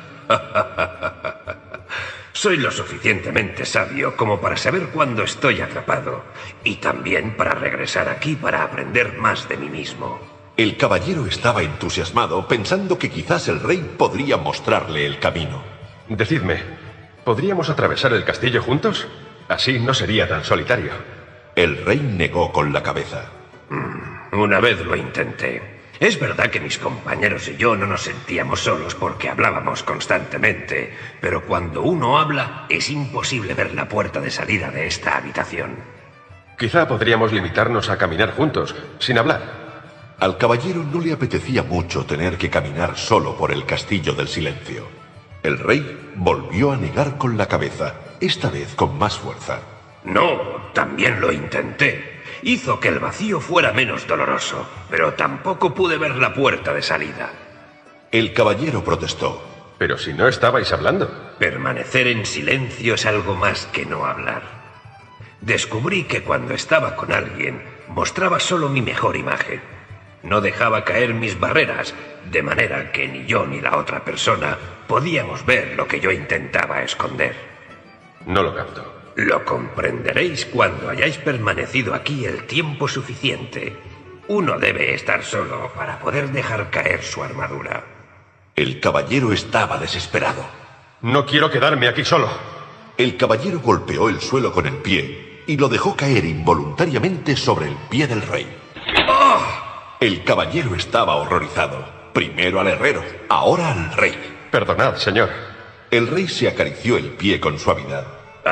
Soy lo suficientemente sabio como para saber cuándo estoy atrapado y también para regresar aquí para aprender más de mí mismo. El caballero estaba entusiasmado, pensando que quizás el rey podría mostrarle el camino. Decidme, ¿podríamos atravesar el castillo juntos? Así no sería tan solitario. El rey negó con la cabeza. Una vez lo intenté. Es verdad que mis compañeros y yo no nos sentíamos solos porque hablábamos constantemente, pero cuando uno habla es imposible ver la puerta de salida de esta habitación. Quizá podríamos limitarnos a caminar juntos, sin hablar. Al caballero no le apetecía mucho tener que caminar solo por el castillo del silencio. El rey volvió a negar con la cabeza, esta vez con más fuerza. No, también lo intenté. Hizo que el vacío fuera menos doloroso, pero tampoco pude ver la puerta de salida. El caballero protestó. Pero si no estabais hablando. Permanecer en silencio es algo más que no hablar. Descubrí que cuando estaba con alguien, mostraba solo mi mejor imagen. No dejaba caer mis barreras, de manera que ni yo ni la otra persona podíamos ver lo que yo intentaba esconder. No lo capto. Lo comprenderéis cuando hayáis permanecido aquí el tiempo suficiente. Uno debe estar solo para poder dejar caer su armadura. El caballero estaba desesperado. No quiero quedarme aquí solo. El caballero golpeó el suelo con el pie y lo dejó caer involuntariamente sobre el pie del rey. ¡Oh! El caballero estaba horrorizado. Primero al herrero, ahora al rey. Perdonad, señor. El rey se acarició el pie con suavidad.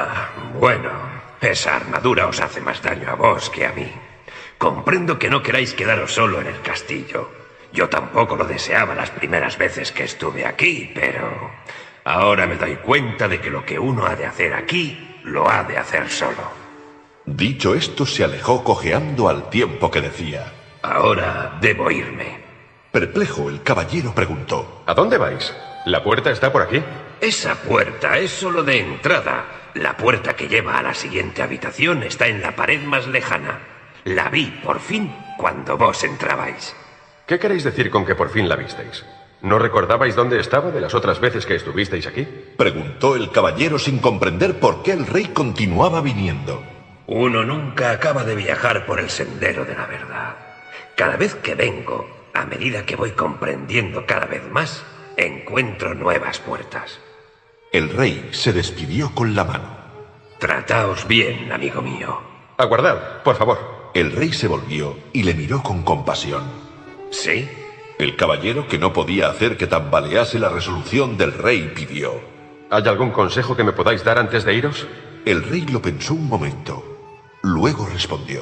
Bueno, esa armadura os hace más daño a vos que a mí. Comprendo que no queráis quedaros solo en el castillo. Yo tampoco lo deseaba las primeras veces que estuve aquí, pero ahora me doy cuenta de que lo que uno ha de hacer aquí, lo ha de hacer solo. Dicho esto, se alejó cojeando al tiempo que decía: Ahora debo irme. Perplejo, el caballero preguntó: ¿A dónde vais? ¿La puerta está por aquí? Esa puerta es solo de entrada. La puerta que lleva a la siguiente habitación está en la pared más lejana. La vi, por fin, cuando vos entrabais. ¿Qué queréis decir con que por fin la visteis? ¿No recordabais dónde estaba de las otras veces que estuvisteis aquí? Preguntó el caballero sin comprender por qué el rey continuaba viniendo. Uno nunca acaba de viajar por el sendero de la verdad. Cada vez que vengo, a medida que voy comprendiendo cada vez más, encuentro nuevas puertas. El rey se despidió con la mano. Trataos bien, amigo mío. Aguardad, por favor. El rey se volvió y le miró con compasión. ¿Sí? El caballero, que no podía hacer que tambalease la resolución del rey, pidió: ¿Hay algún consejo que me podáis dar antes de iros? El rey lo pensó un momento. Luego respondió: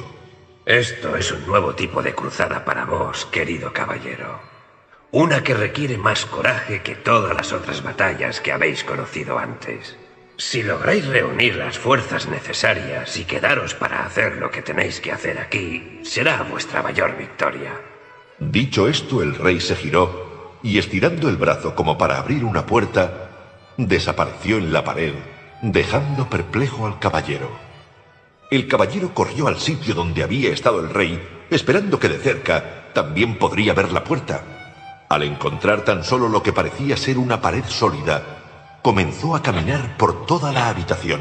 Esto es un nuevo tipo de cruzada para vos, querido caballero. Una que requiere más coraje que todas las otras batallas que habéis conocido antes. Si lográis reunir las fuerzas necesarias y quedaros para hacer lo que tenéis que hacer aquí, será vuestra mayor victoria. Dicho esto, el rey se giró y, estirando el brazo como para abrir una puerta, desapareció en la pared, dejando perplejo al caballero. El caballero corrió al sitio donde había estado el rey, esperando que de cerca también podría ver la puerta. Al encontrar tan solo lo que parecía ser una pared sólida, comenzó a caminar por toda la habitación.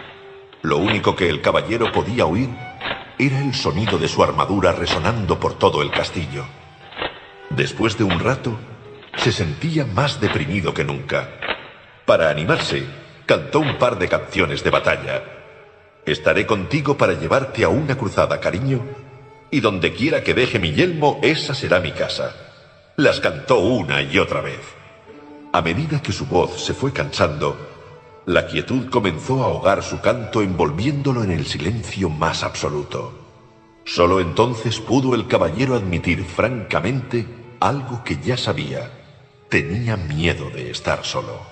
Lo único que el caballero podía oír era el sonido de su armadura resonando por todo el castillo. Después de un rato, se sentía más deprimido que nunca. Para animarse, cantó un par de canciones de batalla. Estaré contigo para llevarte a una cruzada, cariño, y donde quiera que deje mi yelmo, esa será mi casa. Las cantó una y otra vez. A medida que su voz se fue cansando, la quietud comenzó a ahogar su canto, envolviéndolo en el silencio más absoluto. Solo entonces pudo el caballero admitir francamente algo que ya sabía. Tenía miedo de estar solo.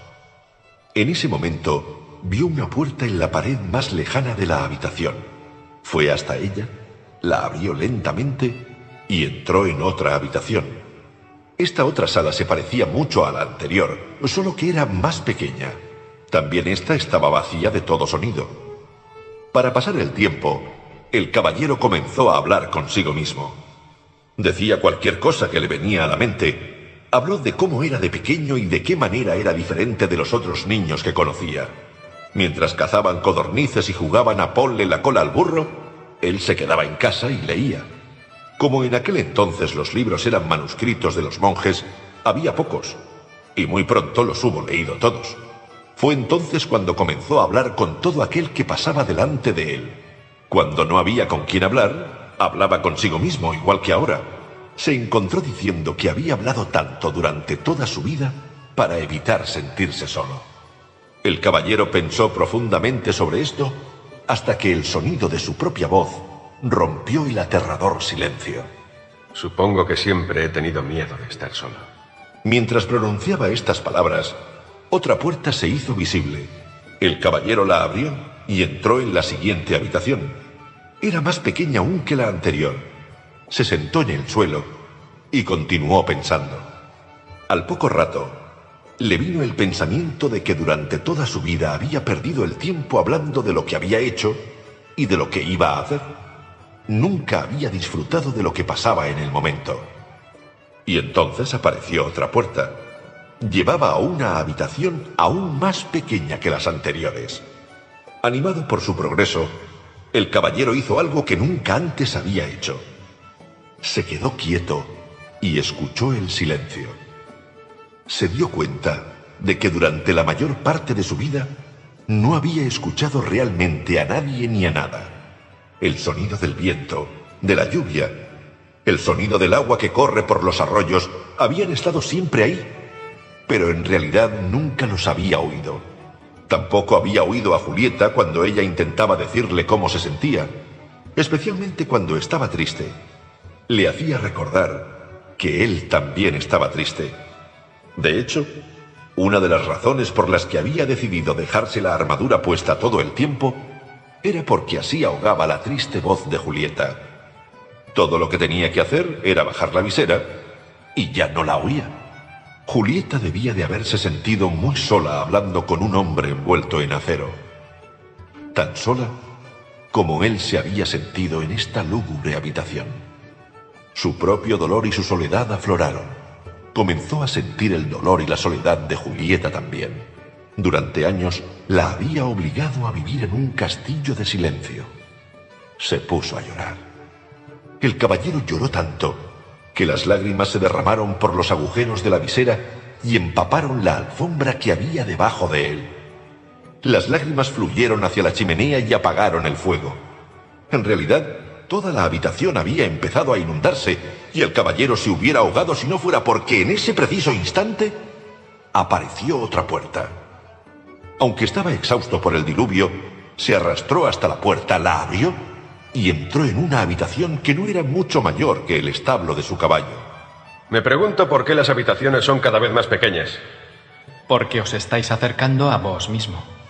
En ese momento, vio una puerta en la pared más lejana de la habitación. Fue hasta ella, la abrió lentamente y entró en otra habitación. Esta otra sala se parecía mucho a la anterior, solo que era más pequeña. También esta estaba vacía de todo sonido. Para pasar el tiempo, el caballero comenzó a hablar consigo mismo. Decía cualquier cosa que le venía a la mente. Habló de cómo era de pequeño y de qué manera era diferente de los otros niños que conocía. Mientras cazaban codornices y jugaban a ponle la cola al burro, él se quedaba en casa y leía. Como en aquel entonces los libros eran manuscritos de los monjes, había pocos, y muy pronto los hubo leído todos. Fue entonces cuando comenzó a hablar con todo aquel que pasaba delante de él. Cuando no había con quien hablar, hablaba consigo mismo, igual que ahora. Se encontró diciendo que había hablado tanto durante toda su vida para evitar sentirse solo. El caballero pensó profundamente sobre esto hasta que el sonido de su propia voz rompió el aterrador silencio. Supongo que siempre he tenido miedo de estar solo. Mientras pronunciaba estas palabras, otra puerta se hizo visible. El caballero la abrió y entró en la siguiente habitación. Era más pequeña aún que la anterior. Se sentó en el suelo y continuó pensando. Al poco rato, le vino el pensamiento de que durante toda su vida había perdido el tiempo hablando de lo que había hecho y de lo que iba a hacer. Nunca había disfrutado de lo que pasaba en el momento. Y entonces apareció otra puerta. Llevaba a una habitación aún más pequeña que las anteriores. Animado por su progreso, el caballero hizo algo que nunca antes había hecho. Se quedó quieto y escuchó el silencio. Se dio cuenta de que durante la mayor parte de su vida no había escuchado realmente a nadie ni a nada. El sonido del viento, de la lluvia, el sonido del agua que corre por los arroyos habían estado siempre ahí, pero en realidad nunca los había oído. Tampoco había oído a Julieta cuando ella intentaba decirle cómo se sentía, especialmente cuando estaba triste. Le hacía recordar que él también estaba triste. De hecho, una de las razones por las que había decidido dejarse la armadura puesta todo el tiempo era porque así ahogaba la triste voz de Julieta. Todo lo que tenía que hacer era bajar la visera y ya no la oía. Julieta debía de haberse sentido muy sola hablando con un hombre envuelto en acero. Tan sola como él se había sentido en esta lúgubre habitación. Su propio dolor y su soledad afloraron. Comenzó a sentir el dolor y la soledad de Julieta también. Durante años la había obligado a vivir en un castillo de silencio. Se puso a llorar. El caballero lloró tanto que las lágrimas se derramaron por los agujeros de la visera y empaparon la alfombra que había debajo de él. Las lágrimas fluyeron hacia la chimenea y apagaron el fuego. En realidad, toda la habitación había empezado a inundarse y el caballero se hubiera ahogado si no fuera porque en ese preciso instante apareció otra puerta. Aunque estaba exhausto por el diluvio, se arrastró hasta la puerta, la abrió y entró en una habitación que no era mucho mayor que el establo de su caballo. Me pregunto por qué las habitaciones son cada vez más pequeñas. Porque os estáis acercando a vos mismo.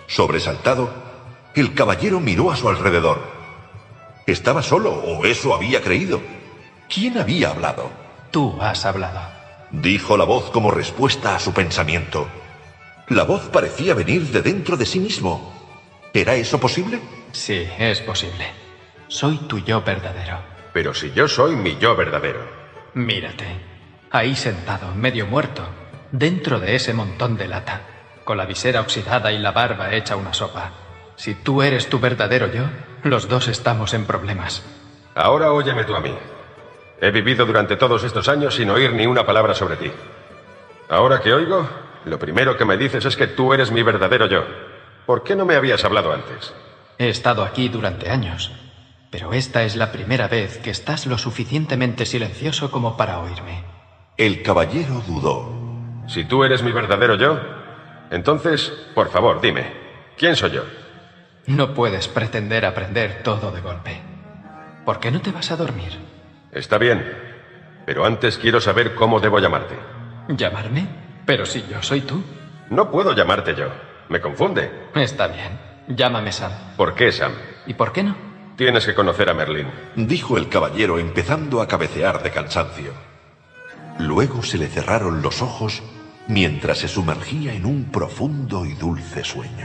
Sobresaltado, el caballero miró a su alrededor. ¿Estaba solo o eso había creído? ¿Quién había hablado? Tú has hablado. Dijo la voz como respuesta a su pensamiento. La voz parecía venir de dentro de sí mismo. ¿Era eso posible? Sí, es posible. Soy tu yo verdadero. Pero si yo soy mi yo verdadero. Mírate, ahí sentado, medio muerto, dentro de ese montón de lata, con la visera oxidada y la barba hecha una sopa. Si tú eres tu verdadero yo, los dos estamos en problemas. Ahora óyeme tú a mí. He vivido durante todos estos años sin oír ni una palabra sobre ti. Ahora que oigo, lo primero que me dices es que tú eres mi verdadero yo. ¿Por qué no me habías hablado antes? He estado aquí durante años, pero esta es la primera vez que estás lo suficientemente silencioso como para oírme. El caballero dudó. Si tú eres mi verdadero yo, entonces, por favor, dime, ¿quién soy yo? No puedes pretender aprender todo de golpe. ¿Por qué no te vas a dormir? Está bien, pero antes quiero saber cómo debo llamarte. ¿Llamarme? Pero si yo soy tú. No puedo llamarte yo. Me confunde. Está bien. Llámame Sam. ¿Por qué Sam? ¿Y por qué no? Tienes que conocer a Merlín. Dijo el caballero empezando a cabecear de cansancio. Luego se le cerraron los ojos mientras se sumergía en un profundo y dulce sueño.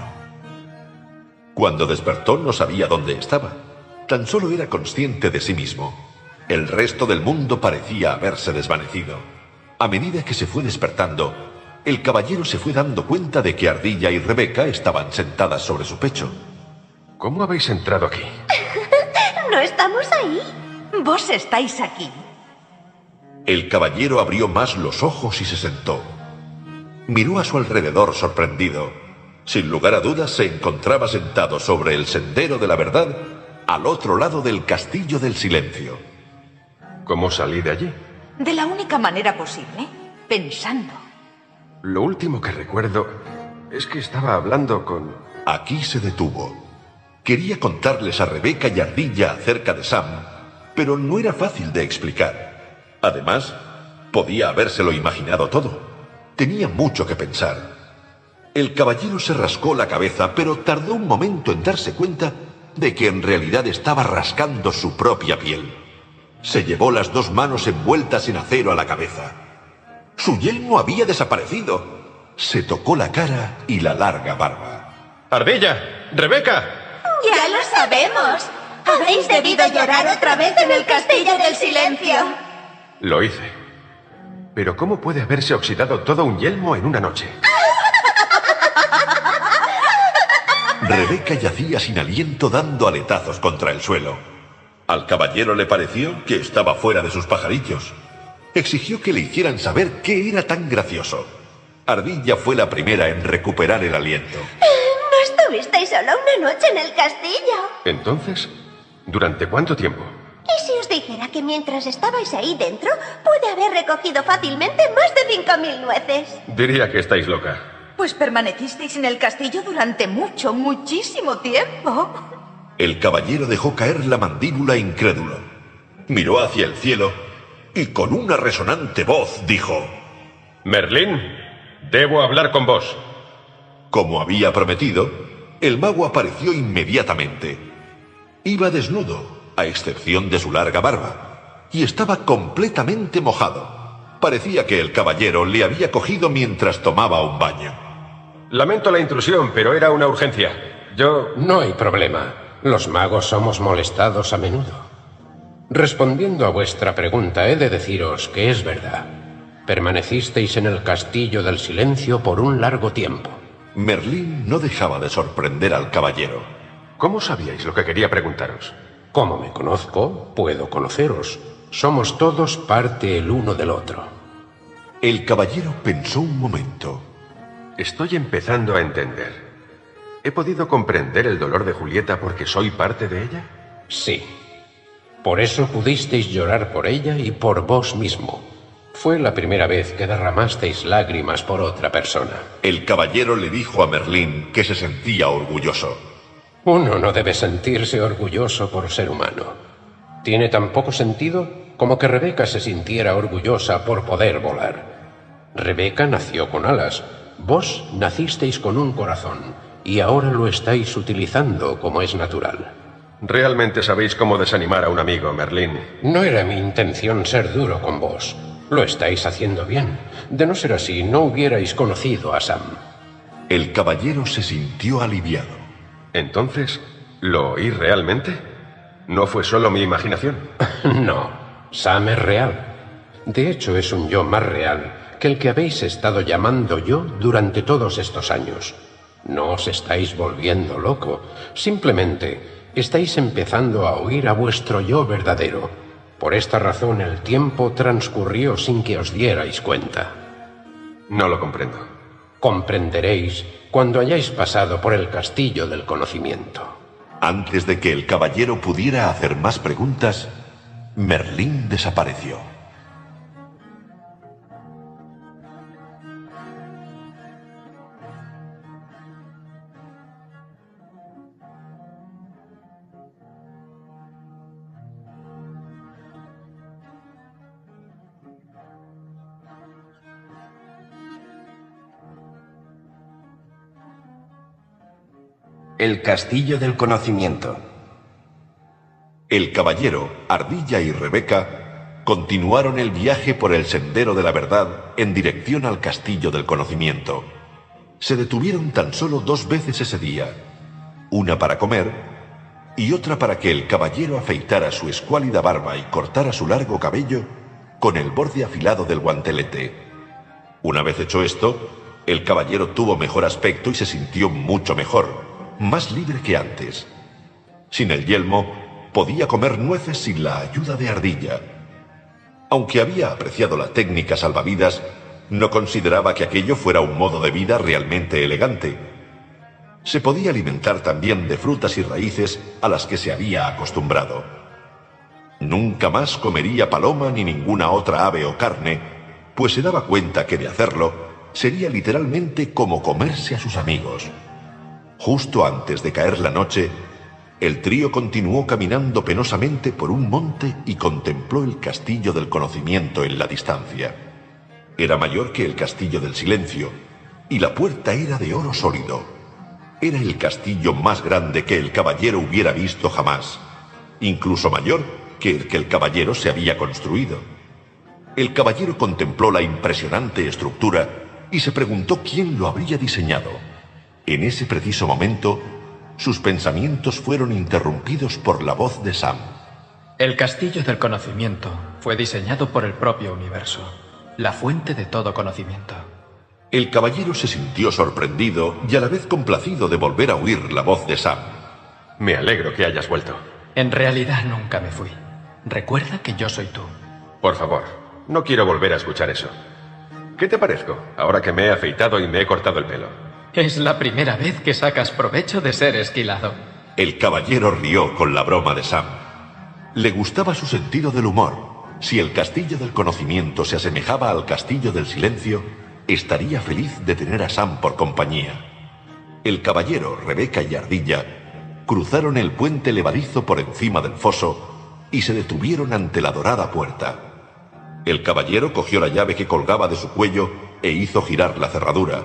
Cuando despertó no sabía dónde estaba. Tan solo era consciente de sí mismo. El resto del mundo parecía haberse desvanecido. A medida que se fue despertando, el caballero se fue dando cuenta de que Ardilla y Rebeca estaban sentadas sobre su pecho. ¿Cómo habéis entrado aquí? ¿No estamos ahí? Vos estáis aquí. El caballero abrió más los ojos y se sentó. Miró a su alrededor sorprendido. Sin lugar a dudas se encontraba sentado sobre el sendero de la verdad, al otro lado del castillo del silencio. ¿Cómo salí de allí? De la única manera posible, pensando. Lo último que recuerdo es que estaba hablando con... Aquí se detuvo. Quería contarles a Rebeca y Ardilla acerca de Sam, pero no era fácil de explicar. Además, podía habérselo imaginado todo. Tenía mucho que pensar. El caballero se rascó la cabeza, pero tardó un momento en darse cuenta de que en realidad estaba rascando su propia piel. Se llevó las dos manos envueltas en acero a la cabeza. Su yelmo había desaparecido. Se tocó la cara y la larga barba. ¡Ardilla! ¡Rebeca! ¡Ya lo sabemos! Habéis debido llorar otra vez en el castillo del silencio. Lo hice. Pero ¿cómo puede haberse oxidado todo un yelmo en una noche? Rebeca yacía sin aliento dando aletazos contra el suelo. Al caballero le pareció que estaba fuera de sus pajarillos. Exigió que le hicieran saber qué era tan gracioso. Ardilla fue la primera en recuperar el aliento. ¿No estuvisteis solo una noche en el castillo? Entonces, ¿durante cuánto tiempo? ¿Y si os dijera que mientras estabais ahí dentro, pude haber recogido fácilmente más de 5.000 nueces? Diría que estáis loca. Pues permanecisteis en el castillo durante mucho, muchísimo tiempo. El caballero dejó caer la mandíbula incrédulo. Miró hacia el cielo y con una resonante voz dijo: Merlín, debo hablar con vos. Como había prometido, el mago apareció inmediatamente. Iba desnudo, a excepción de su larga barba, y estaba completamente mojado. Parecía que el caballero le había cogido mientras tomaba un baño. Lamento la intrusión, pero era una urgencia. No hay problema. Los magos somos molestados a menudo. Respondiendo a vuestra pregunta, he de deciros que es verdad. Permanecisteis en el castillo del silencio por un largo tiempo. Merlín no dejaba de sorprender al caballero. ¿Cómo sabíais lo que quería preguntaros? Como me conozco, puedo conoceros. Somos todos parte el uno del otro. El caballero pensó un momento. Estoy empezando a entender. ¿He podido comprender el dolor de Julieta porque soy parte de ella? Sí. Por eso pudisteis llorar por ella y por vos mismo. Fue la primera vez que derramasteis lágrimas por otra persona. El caballero le dijo a Merlín que se sentía orgulloso. Uno no debe sentirse orgulloso por ser humano. Tiene tan poco sentido como que Rebeca se sintiera orgullosa por poder volar. Rebeca nació con alas. Vos nacisteis con un corazón. y ahora lo estáis utilizando como es natural. Realmente sabéis cómo desanimar a un amigo, Merlín. No era mi intención ser duro con vos. Lo estáis haciendo bien. De no ser así, no hubierais conocido a Sam. El caballero se sintió aliviado. Entonces, ¿lo oí realmente? ¿No fue solo mi imaginación? No, Sam es real. De hecho, es un yo más real que el que habéis estado llamando yo durante todos estos años. No os estáis volviendo loco. Simplemente estáis empezando a oír a vuestro yo verdadero. Por esta razón el tiempo transcurrió sin que os dierais cuenta. No lo comprendo. Comprenderéis cuando hayáis pasado por el castillo del conocimiento. Antes de que el caballero pudiera hacer más preguntas, Merlín desapareció. El castillo del conocimiento. El caballero, Ardilla y Rebeca continuaron el viaje por el sendero de la verdad en dirección al castillo del conocimiento. Se detuvieron tan solo 2 veces ese día, una para comer y otra para que el caballero afeitara su escuálida barba y cortara su largo cabello con el borde afilado del guantelete. Una vez hecho esto, el caballero tuvo mejor aspecto y se sintió mucho mejor, más libre que antes. Sin el yelmo, podía comer nueces sin la ayuda de Ardilla. Aunque había apreciado la técnica salvavidas, no consideraba que aquello fuera un modo de vida realmente elegante. Se podía alimentar también de frutas y raíces a las que se había acostumbrado. Nunca más comería paloma ni ninguna otra ave o carne, pues se daba cuenta que de hacerlo sería literalmente como comerse a sus amigos. Justo antes de caer la noche, el trío continuó caminando penosamente por un monte y contempló el castillo del conocimiento en la distancia. Era mayor que el castillo del silencio, y la puerta era de oro sólido. Era el castillo más grande que el caballero hubiera visto jamás, incluso mayor que el que el caballero se había construido. El caballero contempló la impresionante estructura y se preguntó quién lo habría diseñado. En ese preciso momento, sus pensamientos fueron interrumpidos por la voz de Sam. El castillo del conocimiento fue diseñado por el propio universo, la fuente de todo conocimiento. El caballero se sintió sorprendido y a la vez complacido de volver a oír la voz de Sam. Me alegro que hayas vuelto. En realidad nunca me fui. Recuerda que yo soy tú. Por favor, no quiero volver a escuchar eso. ¿Qué te parezco, ahora que me he afeitado y me he cortado el pelo? Es la primera vez que sacas provecho de ser esquilado. El caballero rió con la broma de Sam. Le gustaba su sentido del humor. Si el castillo del conocimiento se asemejaba al castillo del silencio, estaría feliz de tener a Sam por compañía. El caballero, Rebeca y Ardilla cruzaron el puente levadizo por encima del foso y se detuvieron ante la dorada puerta. El caballero cogió la llave que colgaba de su cuello e hizo girar la cerradura.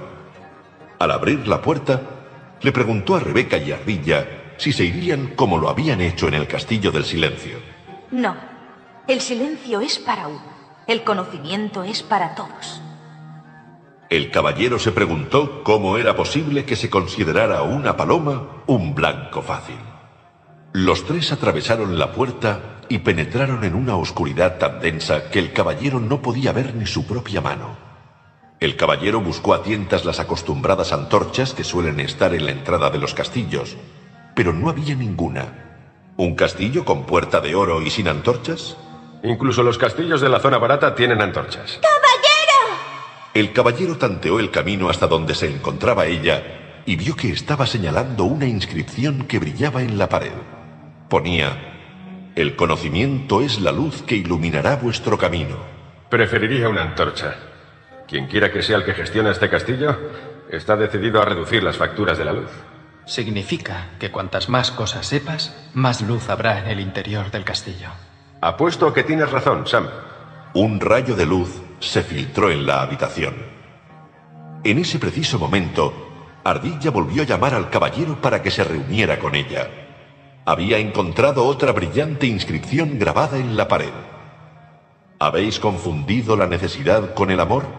Al abrir la puerta, le preguntó a Rebeca y Ardilla si se irían como lo habían hecho en el castillo del silencio. No, el silencio es para uno, el conocimiento es para todos. El caballero se preguntó cómo era posible que se considerara una paloma un blanco fácil. Los 3 atravesaron la puerta y penetraron en una oscuridad tan densa que el caballero no podía ver ni su propia mano. El caballero buscó a tientas las acostumbradas antorchas que suelen estar en la entrada de los castillos, pero no había ninguna. ¿Un castillo con puerta de oro y sin antorchas? Incluso los castillos de la zona barata tienen antorchas. ¡Caballero! El caballero tanteó el camino hasta donde se encontraba ella y vio que estaba señalando una inscripción que brillaba en la pared. Ponía: el conocimiento es la luz que iluminará vuestro camino. Preferiría una antorcha. Quien quiera que sea el que gestiona este castillo, está decidido a reducir las facturas de la luz. Significa que cuantas más cosas sepas, más luz habrá en el interior del castillo. Apuesto a que tienes razón, Sam. Un rayo de luz se filtró en la habitación. En ese preciso momento, Ardilla volvió a llamar al caballero para que se reuniera con ella. Había encontrado otra brillante inscripción grabada en la pared. ¿Habéis confundido la necesidad con el amor?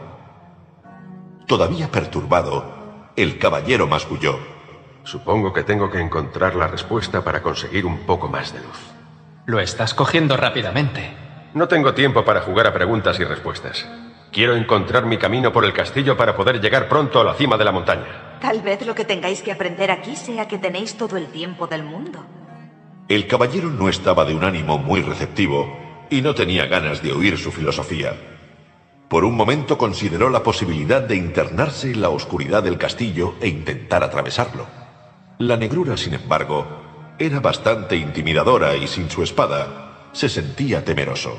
Todavía perturbado, el caballero masculló. Supongo que tengo que encontrar la respuesta para conseguir un poco más de luz. Lo estás cogiendo rápidamente. No tengo tiempo para jugar a preguntas y respuestas. Quiero encontrar mi camino por el castillo para poder llegar pronto a la cima de la montaña. Tal vez lo que tengáis que aprender aquí sea que tenéis todo el tiempo del mundo. El caballero no estaba de un ánimo muy receptivo y no tenía ganas de oír su filosofía. Por un momento consideró la posibilidad de internarse en la oscuridad del castillo e intentar atravesarlo. La negrura, sin embargo, era bastante intimidadora y sin su espada se sentía temeroso.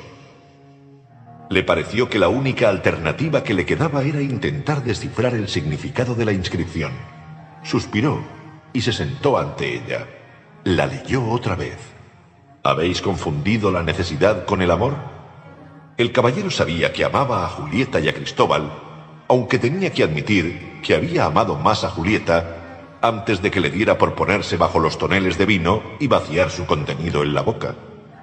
Le pareció que la única alternativa que le quedaba era intentar descifrar el significado de la inscripción. Suspiró y se sentó ante ella. La leyó otra vez. ¿Habéis confundido la necesidad con el amor? El caballero sabía que amaba a Julieta y a Cristóbal, aunque tenía que admitir que había amado más a Julieta antes de que le diera por ponerse bajo los toneles de vino y vaciar su contenido en la boca.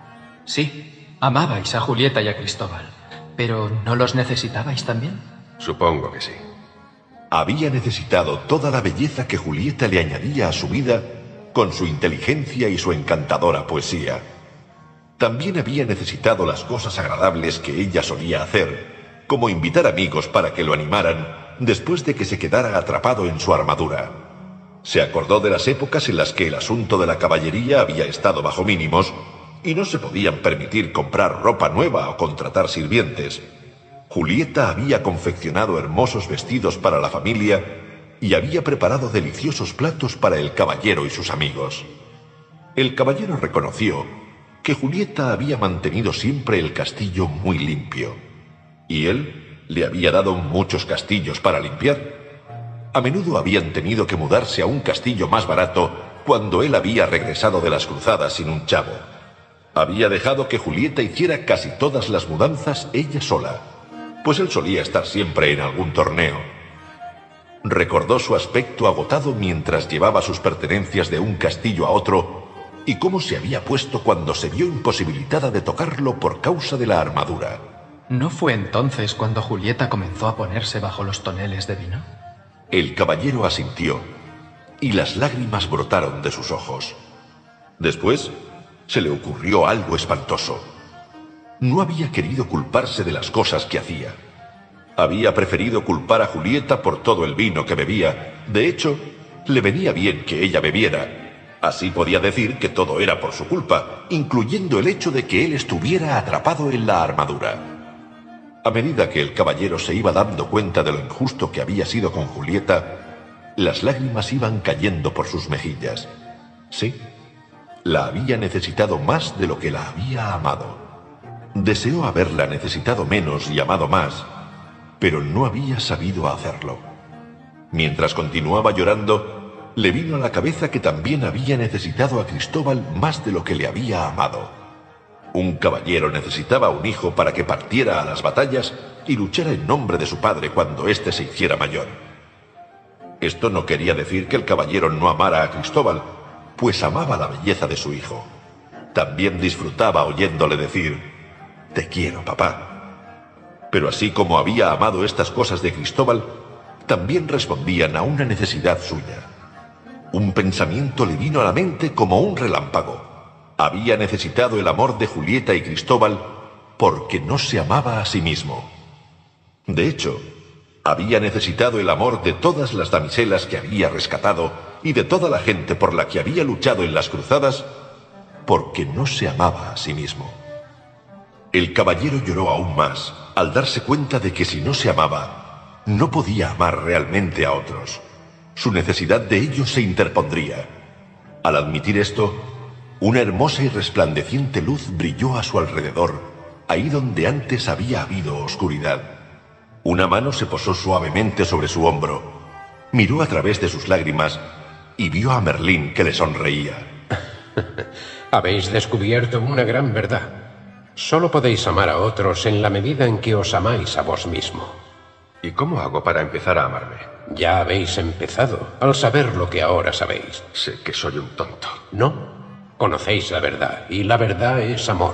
Sí, amabais a Julieta y a Cristóbal, pero ¿no los necesitabais también? Supongo que sí. Había necesitado toda la belleza que Julieta le añadía a su vida con su inteligencia y su encantadora poesía. También había necesitado las cosas agradables que ella solía hacer, como invitar amigos para que lo animaran después de que se quedara atrapado en su armadura. Se acordó de las épocas en las que el asunto de la caballería había estado bajo mínimos y no se podían permitir comprar ropa nueva o contratar sirvientes. Julieta había confeccionado hermosos vestidos para la familia y había preparado deliciosos platos para el caballero y sus amigos. El caballero reconoció que Julieta había mantenido siempre el castillo muy limpio, y él le había dado muchos castillos para limpiar. A menudo habían tenido que mudarse a un castillo más barato cuando él había regresado de las cruzadas sin un chavo. Había dejado que Julieta hiciera casi todas las mudanzas ella sola, pues él solía estar siempre en algún torneo. Recordó su aspecto agotado mientras llevaba sus pertenencias de un castillo a otro y cómo se había puesto cuando se vio imposibilitada de tocarlo por causa de la armadura. ¿No fue entonces cuando Julieta comenzó a ponerse bajo los toneles de vino? El caballero asintió y las lágrimas brotaron de sus ojos. Después se le ocurrió algo espantoso. No había querido culparse de las cosas que hacía. Había preferido culpar a Julieta por todo el vino que bebía. De hecho, le venía bien que ella bebiera. Así podía decir que todo era por su culpa, incluyendo el hecho de que él estuviera atrapado en la armadura. A medida que el caballero se iba dando cuenta de lo injusto que había sido con Julieta, las lágrimas iban cayendo por sus mejillas. Sí, la había necesitado más de lo que la había amado. Deseó haberla necesitado menos y amado más, pero no había sabido hacerlo. Mientras continuaba llorando, le vino a la cabeza que también había necesitado a Cristóbal más de lo que le había amado. Un caballero necesitaba un hijo para que partiera a las batallas y luchara en nombre de su padre cuando éste se hiciera mayor. Esto no quería decir que el caballero no amara a Cristóbal, pues amaba la belleza de su hijo. También disfrutaba oyéndole decir: «Te quiero, papá». Pero así como había amado estas cosas de Cristóbal, también respondían a una necesidad suya. Un pensamiento le vino a la mente como un relámpago. Había necesitado el amor de Julieta y Cristóbal porque no se amaba a sí mismo. De hecho, había necesitado el amor de todas las damiselas que había rescatado y de toda la gente por la que había luchado en las cruzadas porque no se amaba a sí mismo. El caballero lloró aún más al darse cuenta de que si no se amaba, no podía amar realmente a otros. Su necesidad de ellos se interpondría. Al admitir esto, una hermosa y resplandeciente luz brilló a su alrededor, ahí donde antes había habido oscuridad. Una mano se posó suavemente sobre su hombro, miró a través de sus lágrimas y vio a Merlín que le sonreía. Habéis descubierto una gran verdad. Solo podéis amar a otros en la medida en que os amáis a vos mismo. ¿Y cómo hago para empezar a amarme? Ya habéis empezado, al saber lo que ahora sabéis. Sé que soy un tonto. No, conocéis la verdad, y la verdad es amor.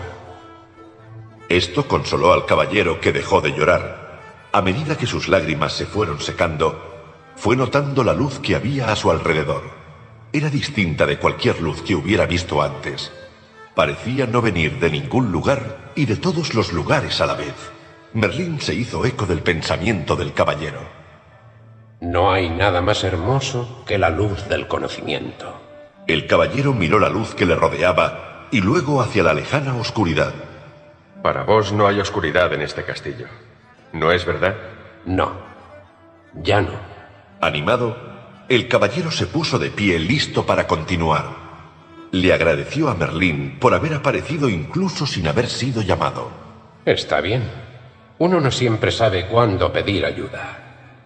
Esto consoló al caballero, que dejó de llorar. A medida que sus lágrimas se fueron secando, fue notando la luz que había a su alrededor. Era distinta de cualquier luz que hubiera visto antes. Parecía no venir de ningún lugar y de todos los lugares a la vez. Merlín se hizo eco del pensamiento del caballero. No hay nada más hermoso que la luz del conocimiento. El caballero miró la luz que le rodeaba y luego hacia la lejana oscuridad. Para vos no hay oscuridad en este castillo, ¿no es verdad? No, ya no. Animado, el caballero se puso de pie, listo para continuar. Le agradeció a Merlín por haber aparecido incluso sin haber sido llamado. Está bien. Uno no siempre sabe cuándo pedir ayuda.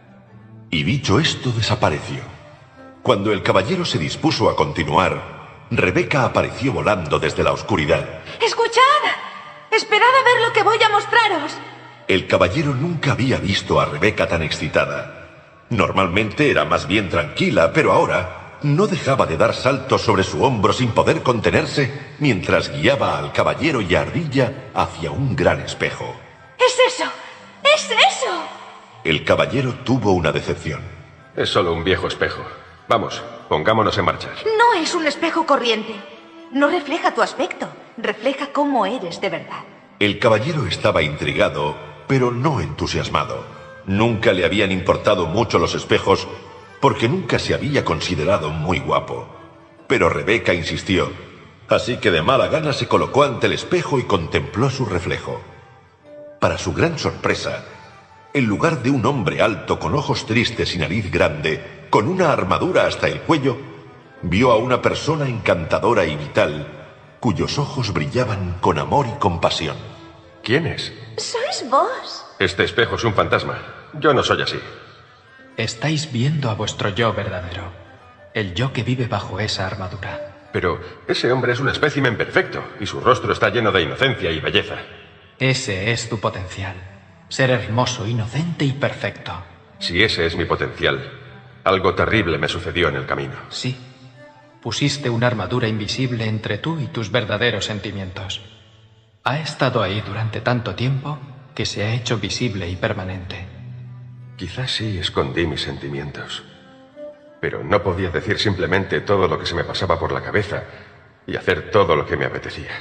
Y dicho esto, desapareció. Cuando el caballero se dispuso a continuar, Rebeca apareció volando desde la oscuridad. ¡Escuchad! ¡Esperad a ver lo que voy a mostraros! El caballero nunca había visto a Rebeca tan excitada. Normalmente era más bien tranquila, pero ahora no dejaba de dar saltos sobre su hombro sin poder contenerse mientras guiaba al caballero y a Ardilla hacia un gran espejo. ¡Es eso! ¡Es eso! El caballero tuvo una decepción. Es solo un viejo espejo. Vamos, pongámonos en marcha. No es un espejo corriente. No refleja tu aspecto. Refleja cómo eres de verdad. El caballero estaba intrigado, pero no entusiasmado. Nunca le habían importado mucho los espejos, porque nunca se había considerado muy guapo. Pero Rebeca insistió, así que de mala gana se colocó ante el espejo y contempló su reflejo. Para su gran sorpresa, en lugar de un hombre alto con ojos tristes y nariz grande, con una armadura hasta el cuello, vio a una persona encantadora y vital, cuyos ojos brillaban con amor y compasión. ¿Quién es? Sois vos. Este espejo es un fantasma. Yo no soy así. Estáis viendo a vuestro yo verdadero, el yo que vive bajo esa armadura. Pero ese hombre es un espécimen perfecto, y su rostro está lleno de inocencia y belleza. Ese es tu potencial, ser hermoso, inocente y perfecto. Si ese es mi potencial, algo terrible me sucedió en el camino. Sí, pusiste una armadura invisible entre tú y tus verdaderos sentimientos. Ha estado ahí durante tanto tiempo que se ha hecho visible y permanente. Quizás sí escondí mis sentimientos, pero no podía decir simplemente todo lo que se me pasaba por la cabeza y hacer todo lo que me apetecía.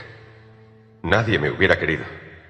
Nadie me hubiera querido.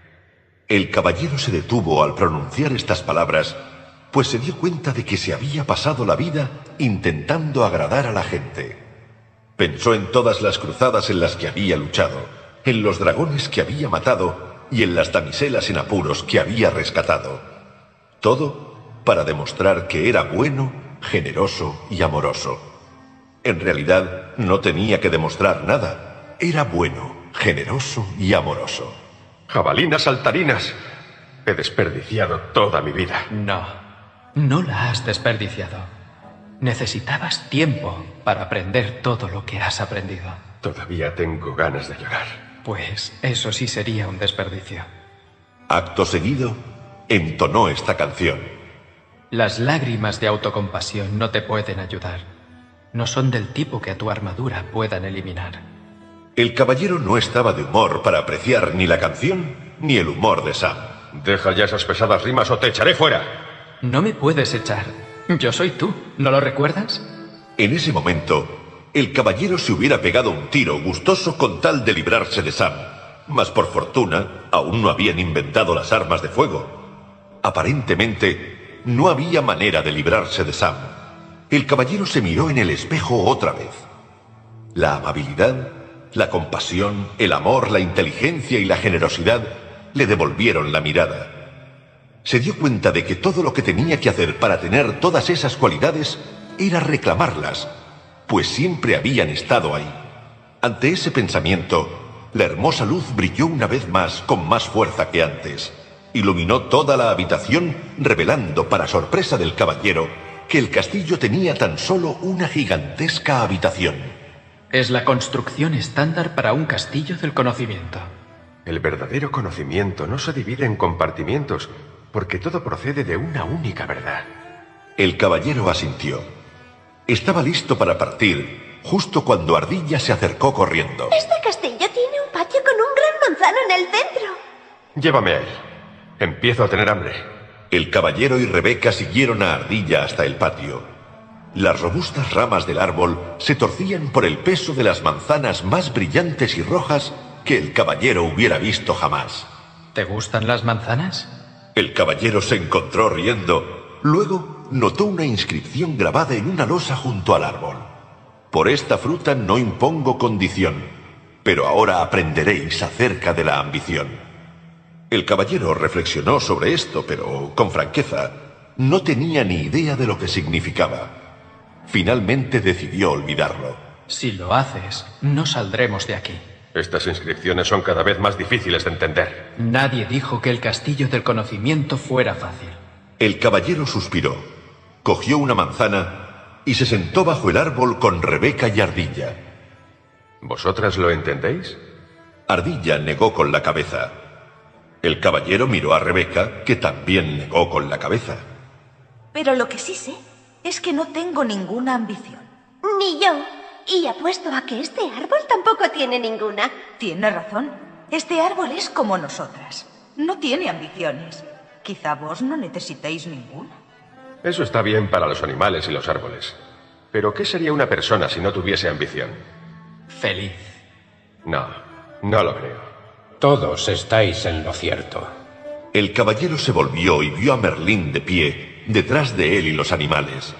El caballero se detuvo al pronunciar estas palabras, pues se dio cuenta de que se había pasado la vida intentando agradar a la gente. Pensó en todas las cruzadas en las que había luchado, en los dragones que había matado y en las damiselas en apuros que había rescatado. Todo para demostrar que era bueno, generoso y amoroso. En realidad, no tenía que demostrar nada. Era bueno, generoso y amoroso. ¡Jabalinas saltarinas! He desperdiciado toda mi vida. No, no la has desperdiciado. Necesitabas tiempo para aprender todo lo que has aprendido. Todavía tengo ganas de llorar. Pues eso sí sería un desperdicio. Acto seguido, entonó esta canción. Las lágrimas de autocompasión no te pueden ayudar. No son del tipo que a tu armadura puedan eliminar. El caballero no estaba de humor para apreciar ni la canción ni el humor de Sam. Deja ya esas pesadas rimas o te echaré fuera. No me puedes echar. Yo soy tú, ¿no lo recuerdas? En ese momento, el caballero se hubiera pegado un tiro gustoso con tal de librarse de Sam. Mas por fortuna, aún no habían inventado las armas de fuego. Aparentemente, no había manera de librarse de Sam. El caballero se miró en el espejo otra vez. La amabilidad, la compasión, el amor, la inteligencia y la generosidad le devolvieron la mirada. Se dio cuenta de que todo lo que tenía que hacer para tener todas esas cualidades era reclamarlas, pues siempre habían estado ahí. Ante ese pensamiento, la hermosa luz brilló una vez más con más fuerza que antes. Iluminó toda la habitación, revelando, para sorpresa del caballero, que el castillo tenía tan solo una gigantesca habitación. Es la construcción estándar para un castillo del conocimiento. El verdadero conocimiento no se divide en compartimientos, porque todo procede de una única verdad. El caballero asintió. Estaba listo para partir, justo cuando Ardilla se acercó corriendo. Este castillo tiene un patio con un gran manzano en el centro. Llévame a él. Empiezo a tener hambre. El caballero y Rebeca siguieron a Ardilla hasta el patio. Las robustas ramas del árbol se torcían por el peso de las manzanas más brillantes y rojas que el caballero hubiera visto jamás. ¿Te gustan las manzanas? El caballero se encontró riendo. Luego notó una inscripción grabada en una losa junto al árbol. Por esta fruta no impongo condición, pero ahora aprenderéis acerca de la ambición. El caballero reflexionó sobre esto, pero con franqueza no tenía ni idea de lo que significaba. Finalmente decidió olvidarlo. Si lo haces, no saldremos de aquí. Estas inscripciones son cada vez más difíciles de entender. Nadie dijo que el castillo del conocimiento fuera fácil. El caballero suspiró, cogió una manzana y se sentó bajo el árbol con Rebeca y Ardilla. ¿Vosotras lo entendéis? Ardilla negó con la cabeza. El caballero miró a Rebeca, que también negó con la cabeza. Pero lo que sí sé es que no tengo ninguna ambición. Ni yo. Y apuesto a que este árbol tampoco tiene ninguna. Tiene razón. Este árbol es como nosotras. No tiene ambiciones. Quizá vos no necesitéis ninguna. Eso está bien para los animales y los árboles. Pero ¿qué sería una persona si no tuviese ambición? Feliz. No, no lo creo. Todos estáis en lo cierto. El caballero se volvió y vio a Merlín de pie, detrás de él y los animales.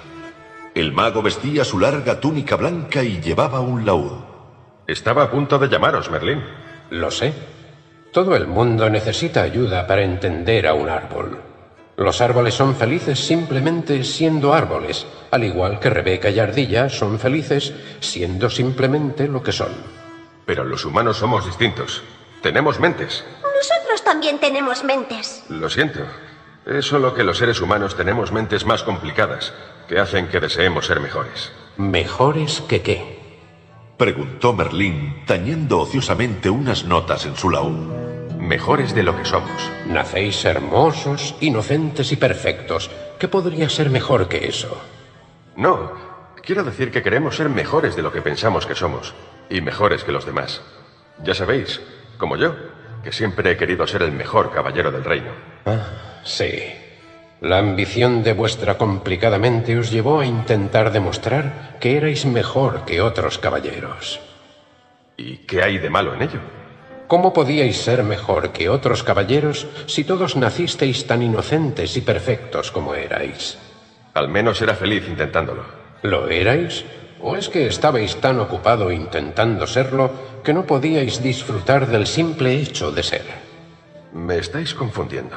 El mago vestía su larga túnica blanca y llevaba un laúd. Estaba a punto de llamaros, Merlín. Lo sé. Todo el mundo necesita ayuda para entender a un árbol. Los árboles son felices simplemente siendo árboles, al igual que Rebeca y Ardilla son felices siendo simplemente lo que son. Pero los humanos somos distintos. Tenemos mentes. Nosotros también tenemos mentes. Lo siento. Es solo que los seres humanos tenemos mentes más complicadas, que hacen que deseemos ser mejores. ¿Mejores que qué? Preguntó Merlín, tañendo ociosamente unas notas en su laúd. Mejores de lo que somos. Nacéis hermosos, inocentes y perfectos. ¿Qué podría ser mejor que eso? No, quiero decir que queremos ser mejores de lo que pensamos que somos, y mejores que los demás. Ya sabéis, como yo, que siempre he querido ser el mejor caballero del reino. Sí. La ambición de vuestra complicada mente os llevó a intentar demostrar que erais mejor que otros caballeros. ¿Y qué hay de malo en ello? ¿Cómo podíais ser mejor que otros caballeros si todos nacisteis tan inocentes y perfectos como erais? Al menos era feliz intentándolo. ¿Lo erais? ¿O es que estabais tan ocupado intentando serlo que no podíais disfrutar del simple hecho de ser? Me estáis confundiendo.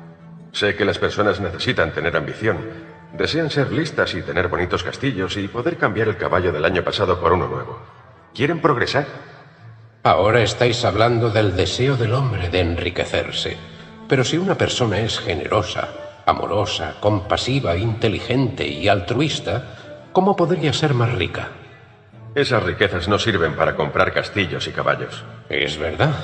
Sé que las personas necesitan tener ambición. Desean ser listas y tener bonitos castillos y poder cambiar el caballo del año pasado por uno nuevo. Quieren progresar. Ahora estáis hablando del deseo del hombre de enriquecerse. Pero si una persona es generosa, amorosa, compasiva, inteligente y altruista, ¿cómo podría ser más rica? Esas riquezas no sirven para comprar castillos y caballos. Es verdad.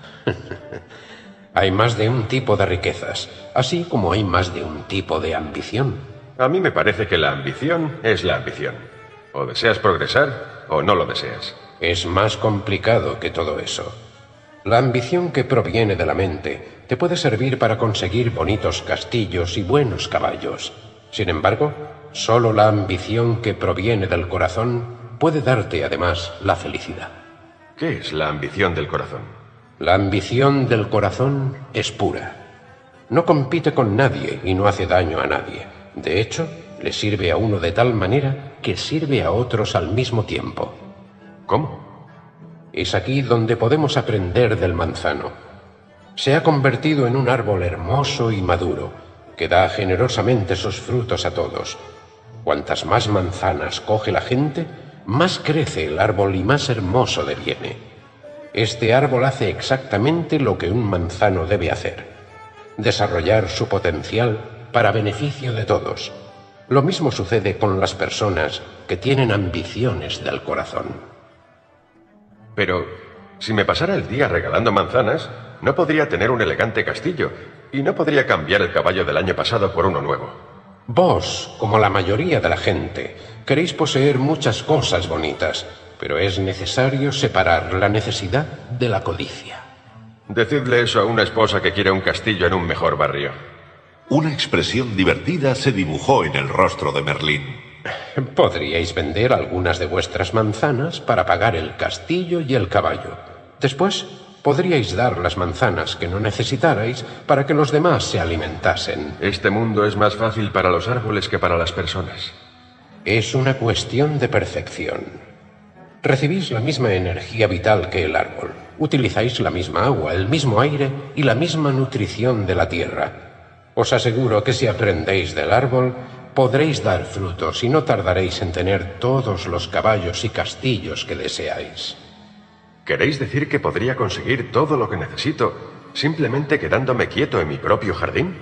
Hay más de un tipo de riquezas, así como hay más de un tipo de ambición. A mí me parece que la ambición es la ambición. O deseas progresar o no lo deseas. Es más complicado que todo eso. La ambición que proviene de la mente te puede servir para conseguir bonitos castillos y buenos caballos. Sin embargo, solo la ambición que proviene del corazón puede darte además la felicidad. ¿Qué es la ambición del corazón? La ambición del corazón es pura. No compite con nadie y no hace daño a nadie. De hecho, le sirve a uno de tal manera que sirve a otros al mismo tiempo. ¿Cómo? Es aquí donde podemos aprender del manzano. Se ha convertido en un árbol hermoso y maduro, que da generosamente sus frutos a todos. Cuantas más manzanas coge la gente, más crece el árbol y más hermoso deviene. Este árbol hace exactamente lo que un manzano debe hacer: desarrollar su potencial para beneficio de todos. Lo mismo sucede con las personas que tienen ambiciones del corazón. Pero, si me pasara el día regalando manzanas, no podría tener un elegante castillo, y no podría cambiar el caballo del año pasado por uno nuevo. Vos, como la mayoría de la gente, queréis poseer muchas cosas bonitas, pero es necesario separar la necesidad de la codicia. Decidle eso a una esposa que quiere un castillo en un mejor barrio. Una expresión divertida se dibujó en el rostro de Merlín. Podríais vender algunas de vuestras manzanas para pagar el castillo y el caballo. Después, podríais dar las manzanas que no necesitarais para que los demás se alimentasen. Este mundo es más fácil para los árboles que para las personas. Es una cuestión de percepción. Recibís la misma energía vital que el árbol. Utilizáis la misma agua, el mismo aire y la misma nutrición de la tierra. Os aseguro que si aprendéis del árbol, podréis dar frutos y no tardaréis en tener todos los caballos y castillos que deseáis. ¿Queréis decir que podría conseguir todo lo que necesito simplemente quedándome quieto en mi propio jardín?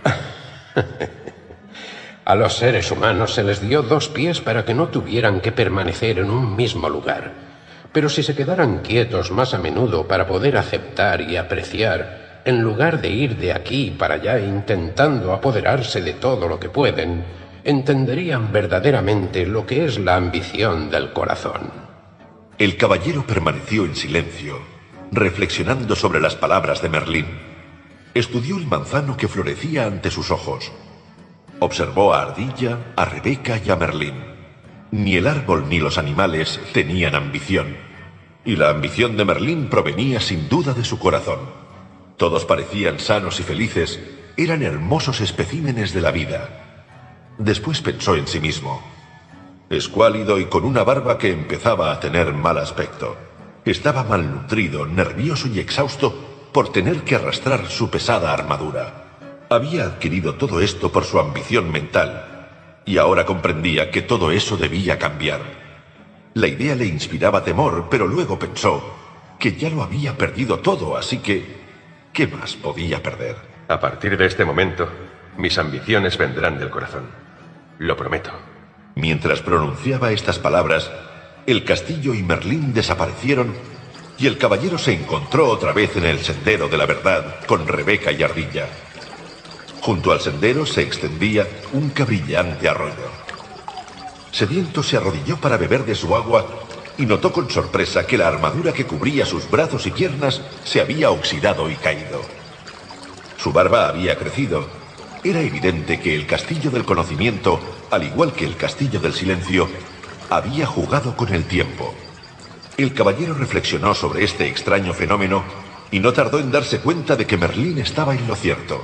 A los seres humanos se les dio 2 pies para que no tuvieran que permanecer en un mismo lugar. Pero si se quedaran quietos más a menudo para poder aceptar y apreciar, en lugar de ir de aquí para allá intentando apoderarse de todo lo que pueden, entenderían verdaderamente lo que es la ambición del corazón. El caballero permaneció en silencio, reflexionando sobre las palabras de Merlín. Estudió el manzano que florecía ante sus ojos. Observó a Ardilla, a Rebeca y a Merlín. Ni el árbol ni los animales tenían ambición, y la ambición de Merlín provenía sin duda de su corazón. Todos parecían sanos y felices, eran hermosos especímenes de la vida. Después pensó en sí mismo. Escuálido y con una barba que empezaba a tener mal aspecto. Estaba malnutrido, nervioso y exhausto por tener que arrastrar su pesada armadura. Había adquirido todo esto por su ambición mental, y ahora comprendía que todo eso debía cambiar. La idea le inspiraba temor, pero luego pensó que ya lo había perdido todo, así que ¿qué más podía perder? A partir de este momento, mis ambiciones vendrán del corazón. Lo prometo. Mientras pronunciaba estas palabras, el castillo y Merlín desaparecieron y el caballero se encontró otra vez en el sendero de la verdad con Rebeca y Ardilla. Junto al sendero se extendía un cabrillante arroyo. Sediento se arrodilló para beber de su agua y notó con sorpresa que la armadura que cubría sus brazos y piernas se había oxidado y caído. Su barba había crecido. Era evidente que el castillo del conocimiento, al igual que el castillo del silencio, había jugado con el tiempo. El caballero reflexionó sobre este extraño fenómeno y no tardó en darse cuenta de que Merlín estaba en lo cierto.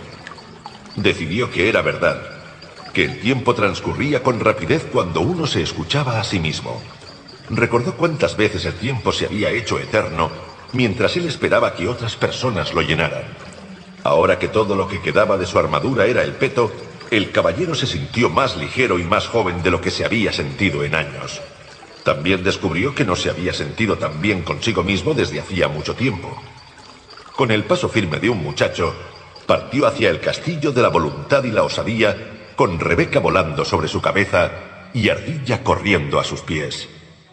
Decidió que era verdad, que el tiempo transcurría con rapidez cuando uno se escuchaba a sí mismo. Recordó cuántas veces el tiempo se había hecho eterno mientras él esperaba que otras personas lo llenaran. Ahora que todo lo que quedaba de su armadura era el peto, el caballero se sintió más ligero y más joven de lo que se había sentido en años. También descubrió que no se había sentido tan bien consigo mismo desde hacía mucho tiempo. Con el paso firme de un muchacho, partió hacia el castillo de la voluntad y la osadía, con Rebeca volando sobre su cabeza y Ardilla corriendo a sus pies.